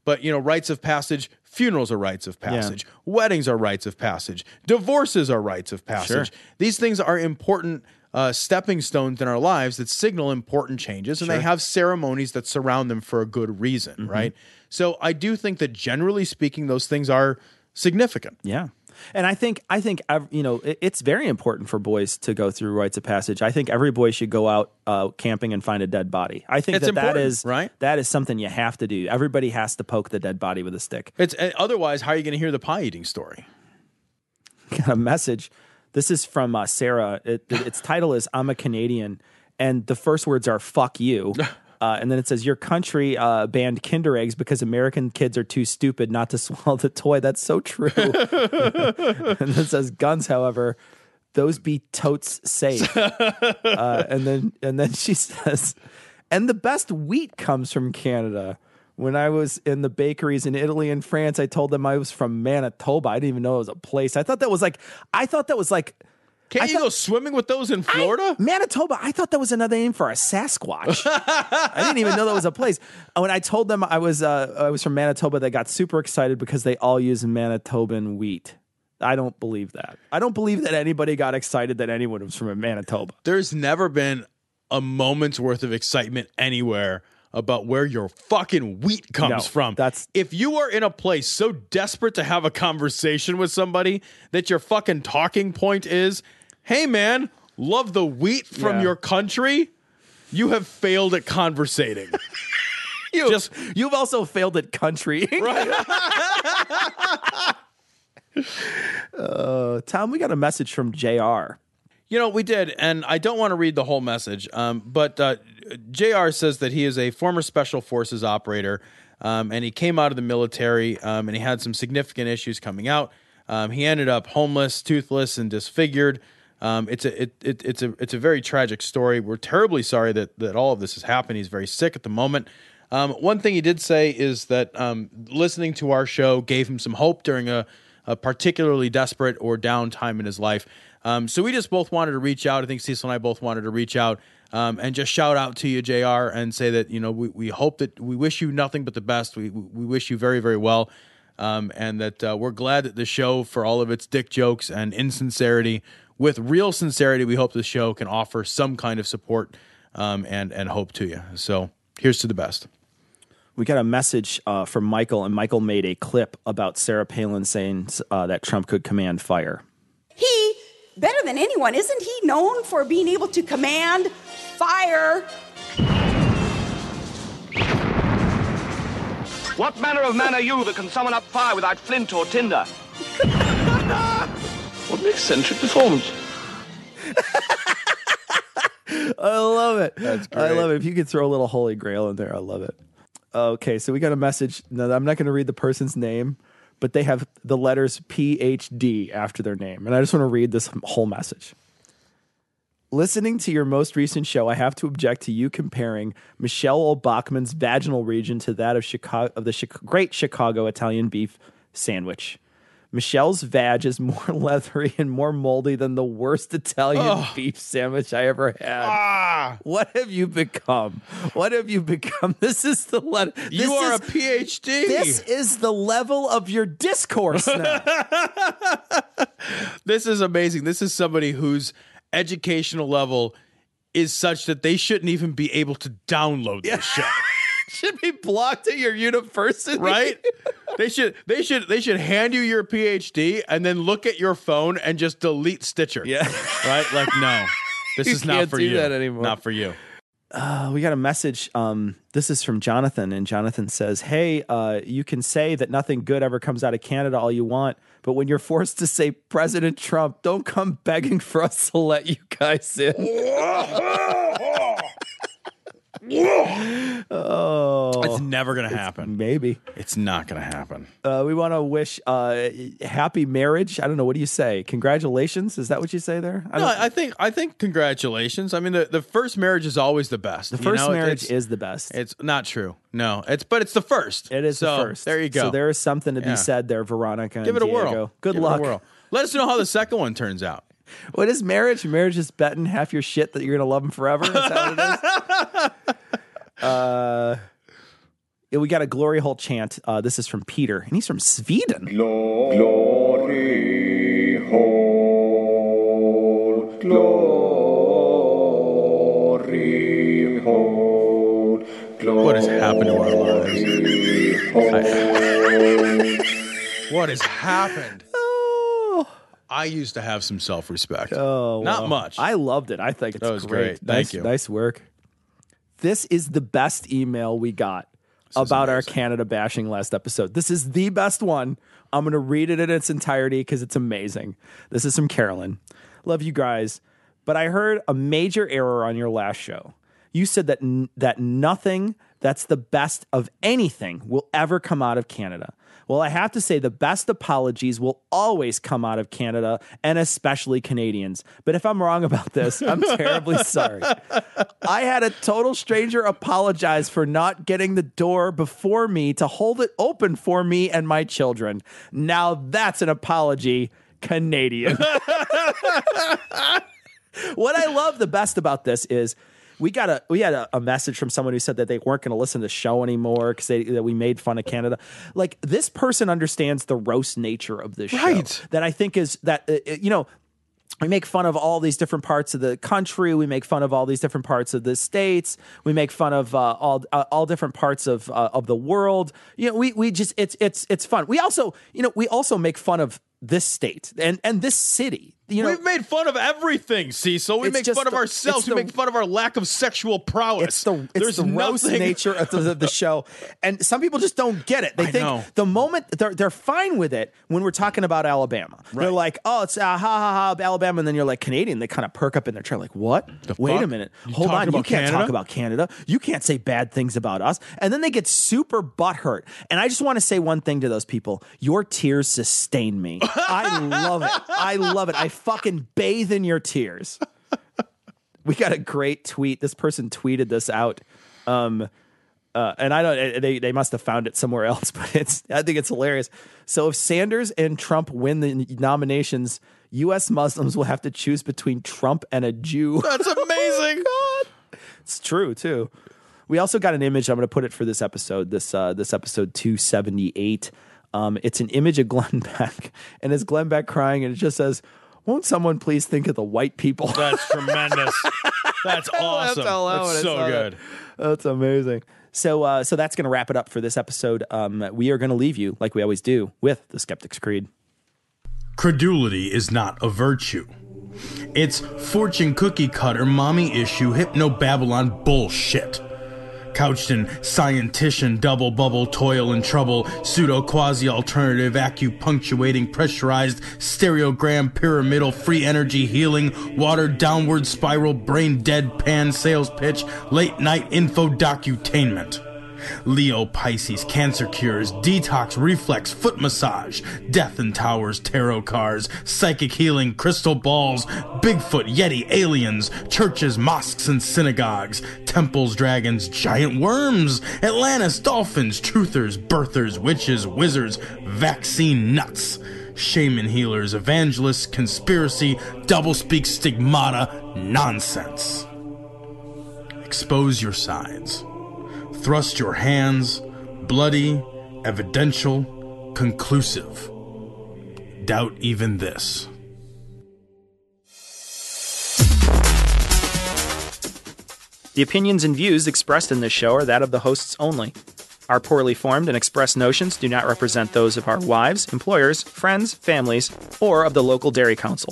But, you know, rites of passage, funerals are rites of passage. Yeah. Weddings are rites of passage. Divorces are rites of passage. Sure. These things are important uh, stepping stones in our lives that signal important changes, and sure. they have ceremonies that surround them for a good reason, mm-hmm. right? So I do think that generally speaking, those things are significant. Yeah. And I think, I think, you know, it's very important for boys to go through rites of passage. I think every boy should go out uh, camping and find a dead body. I think it's that that is right. That is something you have to do. Everybody has to poke the dead body with a stick. It's uh, otherwise, how are you going to hear the pie eating story? Got a message. This is from uh, Sarah. It, its title is "I'm a Canadian," and the first words are "fuck you." Uh, and then it says, your country uh, banned Kinder Eggs because American kids are too stupid not to swallow the toy. That's so true. And then it says, guns, however, those be totes safe. uh, and then and then she says, and the best wheat comes from Canada. When I was in the bakeries in Italy and France, I told them I was from Manitoba. I didn't even know it was a place. I thought that was like, I thought that was like, Can't I you thought, go swimming with those in Florida? I, Manitoba. I thought that was another name for a Sasquatch. I didn't even know that was a place. When I told them I was uh, I was from Manitoba, they got super excited because they all use Manitoban wheat. I don't believe that. I don't believe that anybody got excited that anyone was from Manitoba. There's never been a moment's worth of excitement anywhere about where your fucking wheat comes no, from. That's if you are in a place so desperate to have a conversation with somebody that your fucking talking point is, hey man, love the wheat from yeah. your country, you have failed at conversating. you, Just, you've also failed at country. Right. uh, Tom, we got a message from J R. You know, we did, and I don't want to read the whole message, um, but uh, J R says that he is a former Special Forces operator, um, and he came out of the military, um, and he had some significant issues coming out. Um, he ended up homeless, toothless, and disfigured. Um, it's a it, it, it's a it's a very tragic story. We're terribly sorry that that all of this has happened. He's very sick at the moment. Um, one thing he did say is that um, listening to our show gave him some hope during a, a particularly desperate or down time in his life. Um, so we just both wanted to reach out. I think Cecil and I both wanted to reach out um, and just shout out to you, J R, and say that, you know, we, we hope that we wish you nothing but the best. We we wish you very, very well. Um, and that uh, we're glad that the show, for all of its dick jokes and insincerity, with real sincerity, we hope the show can offer some kind of support um, and, and hope to you. So here's to the best. We got a message uh, from Michael, and Michael made a clip about Sarah Palin saying uh, that Trump could command fire. He, better than anyone, isn't he known for being able to command fire? What manner of man are you that can summon up fire without flint or tinder? What an eccentric performance. I love it. That's great. I love it. If you could throw a little Holy Grail in there, I love it. Okay, so we got a message. Now, I'm not going to read the person's name, but they have the letters P H D after their name. And I just want to read this whole message. Listening to your most recent show, I have to object to you comparing Michelle Bachmann's vaginal region to that of Chicago, of the Chi- great Chicago Italian beef sandwich. Michelle's vag is more leathery and more moldy than the worst Italian oh. beef sandwich I ever had. Ah. What have you become? What have you become? This is the letter. You are is, a P H D. This is the level of your discourse now. This is amazing. This is somebody whose educational level is such that they shouldn't even be able to download this shit. Should be blocked at your university, right? They should, they should, they should hand you your P H D and then look at your phone and just delete Stitcher. Yeah, right. Like, no, this you is not can't for do you. That anymore. Not for you. Uh, we got a message. Um, this is from Jonathan, and Jonathan says, "Hey, uh, you can say that nothing good ever comes out of Canada all you want, but when you're forced to say President Trump, don't come begging for us to let you guys in." Oh, it's never gonna happen. Maybe it's not gonna happen. Uh, we want to wish uh, happy marriage. I don't know. What do you say? Congratulations. Is that what you say there? I no, I think I think congratulations. I mean, the, the first marriage is always the best. The first you know? marriage it's, is the best. It's not true. No, it's but it's the first. It is so, the first. There you go. So there is something to be yeah. said there, Veronica. Give and it a Diego. whirl. Good Give luck. It a whirl. Let us know how the second one turns out. What is marriage? Marriage is betting half your shit that you're going to love them forever. Is that what it is? Uh, we got a glory hole chant. Uh, this is from Peter, and he's from Sweden. Glory hole, glory hole, glory. What has happened to our lives? I, what has happened? Oh. I used to have some self-respect. Oh, Not well, much. I loved it. I think it's That was great. great. Thank nice, you. Nice work. This is the best email we got about our Canada bashing last episode. This is the best one. I'm going to read it in its entirety because it's amazing. This is from Carolyn. Love you guys, but I heard a major error on your last show. You said that n- that nothing that's the best of anything will ever come out of Canada. Well, I have to say the best apologies will always come out of Canada, and especially Canadians. But if I'm wrong about this, I'm terribly sorry. I had a total stranger apologize for not getting the door before me to hold it open for me and my children. Now that's an apology, Canadian. What I love the best about this is we got a we had a, a message from someone who said that they weren't going to listen to the show anymore because that we made fun of Canada. Like, this person understands the roast nature of this Right. show. That I think is that uh, you know. We make fun of all these different parts of the country. We make fun of all these different parts of the states. We make fun of uh, all uh, all different parts of uh, of the world. You know, we we just it's it's it's fun. We also you know we also make fun of this state and and this city. You know, We've made fun of everything, Cecil. We It's make just fun of the- ourselves. it's We the- make fun of our lack of sexual prowess. It's the it's There's the roast nothing- nature of the, of the show, and some people just don't get it. They I think know. the moment they're they're fine with it when we're talking about Alabama. They're Right. like, oh, it's uh, ha ha ha Alabama, and then you're like Canadian. They kind of perk up in their chair, like, what? Wait a fuck? minute, You hold talking on. You about can't Canada? talk about Canada. You can't say bad things about us. And then they get super butthurt. And I just want to say one thing to those people: your tears sustain me. I love it. I love it. I fucking bathe in your tears. We got a great tweet. This person tweeted this out. Um, uh, and I don't, they, they must have found it somewhere else, but it's, I think it's hilarious. So if Sanders and Trump win the nominations, U S Muslims will have to choose between Trump and a Jew. That's amazing. Oh, God. It's true too. We also got an image. I'm going to put it for this episode, this, uh, this episode two seventy-eight. Um, it's an image of Glenn Beck, and it's Glenn Beck crying, and it just says, won't someone please think of the white people? That's tremendous. That's awesome. That's, all I That's wanna so say. good. That's amazing. So, uh, so that's going to wrap it up for this episode. Um, we are going to leave you, like we always do, with the Skeptic's Creed. Credulity is not a virtue. It's fortune cookie cutter, mommy issue, hypno Babylon bullshit. Couched in scientician, double bubble, toil and trouble, pseudo quasi alternative, acupunctuating, pressurized, stereogram, pyramidal, free energy healing, watered downward spiral, brain deadpan sales pitch, late night info docutainment. Leo, Pisces, cancer cures, detox, reflex, foot massage, death and towers, tarot cards, psychic healing, crystal balls, Bigfoot, Yeti, aliens, churches, mosques and synagogues, temples, dragons, giant worms, Atlantis, dolphins, truthers, birthers, witches, wizards, vaccine nuts, shaman healers, evangelists, conspiracy, doublespeak, stigmata, nonsense. Expose your sides. Thrust your hands, bloody, evidential, conclusive. Doubt even this. The opinions and views expressed in this show are that of the hosts only. Our poorly formed and expressed notions do not represent those of our wives, employers, friends, families, or of the local dairy council.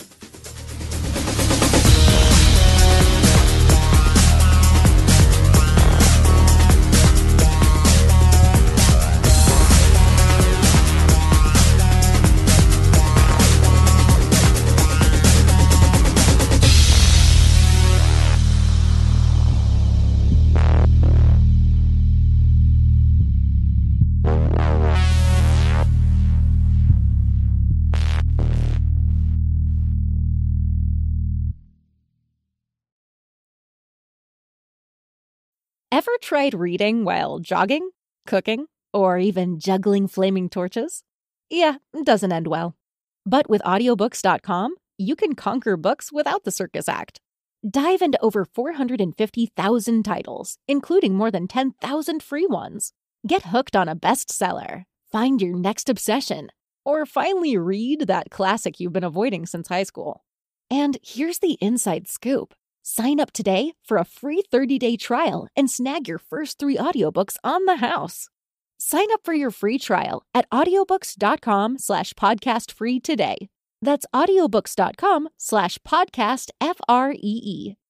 Ever tried reading while jogging, cooking, or even juggling flaming torches? Yeah, it doesn't end well. But with audiobooks dot com, you can conquer books without the circus act. Dive into over four hundred fifty thousand titles, including more than ten thousand free ones. Get hooked on a bestseller, find your next obsession, or finally read that classic you've been avoiding since high school. And here's the inside scoop. Sign up today for a free thirty-day trial and snag your first three audiobooks on the house. Sign up for your free trial at audiobooks.com slash podcast free today. That's audiobooks.com slash podcast F R E E.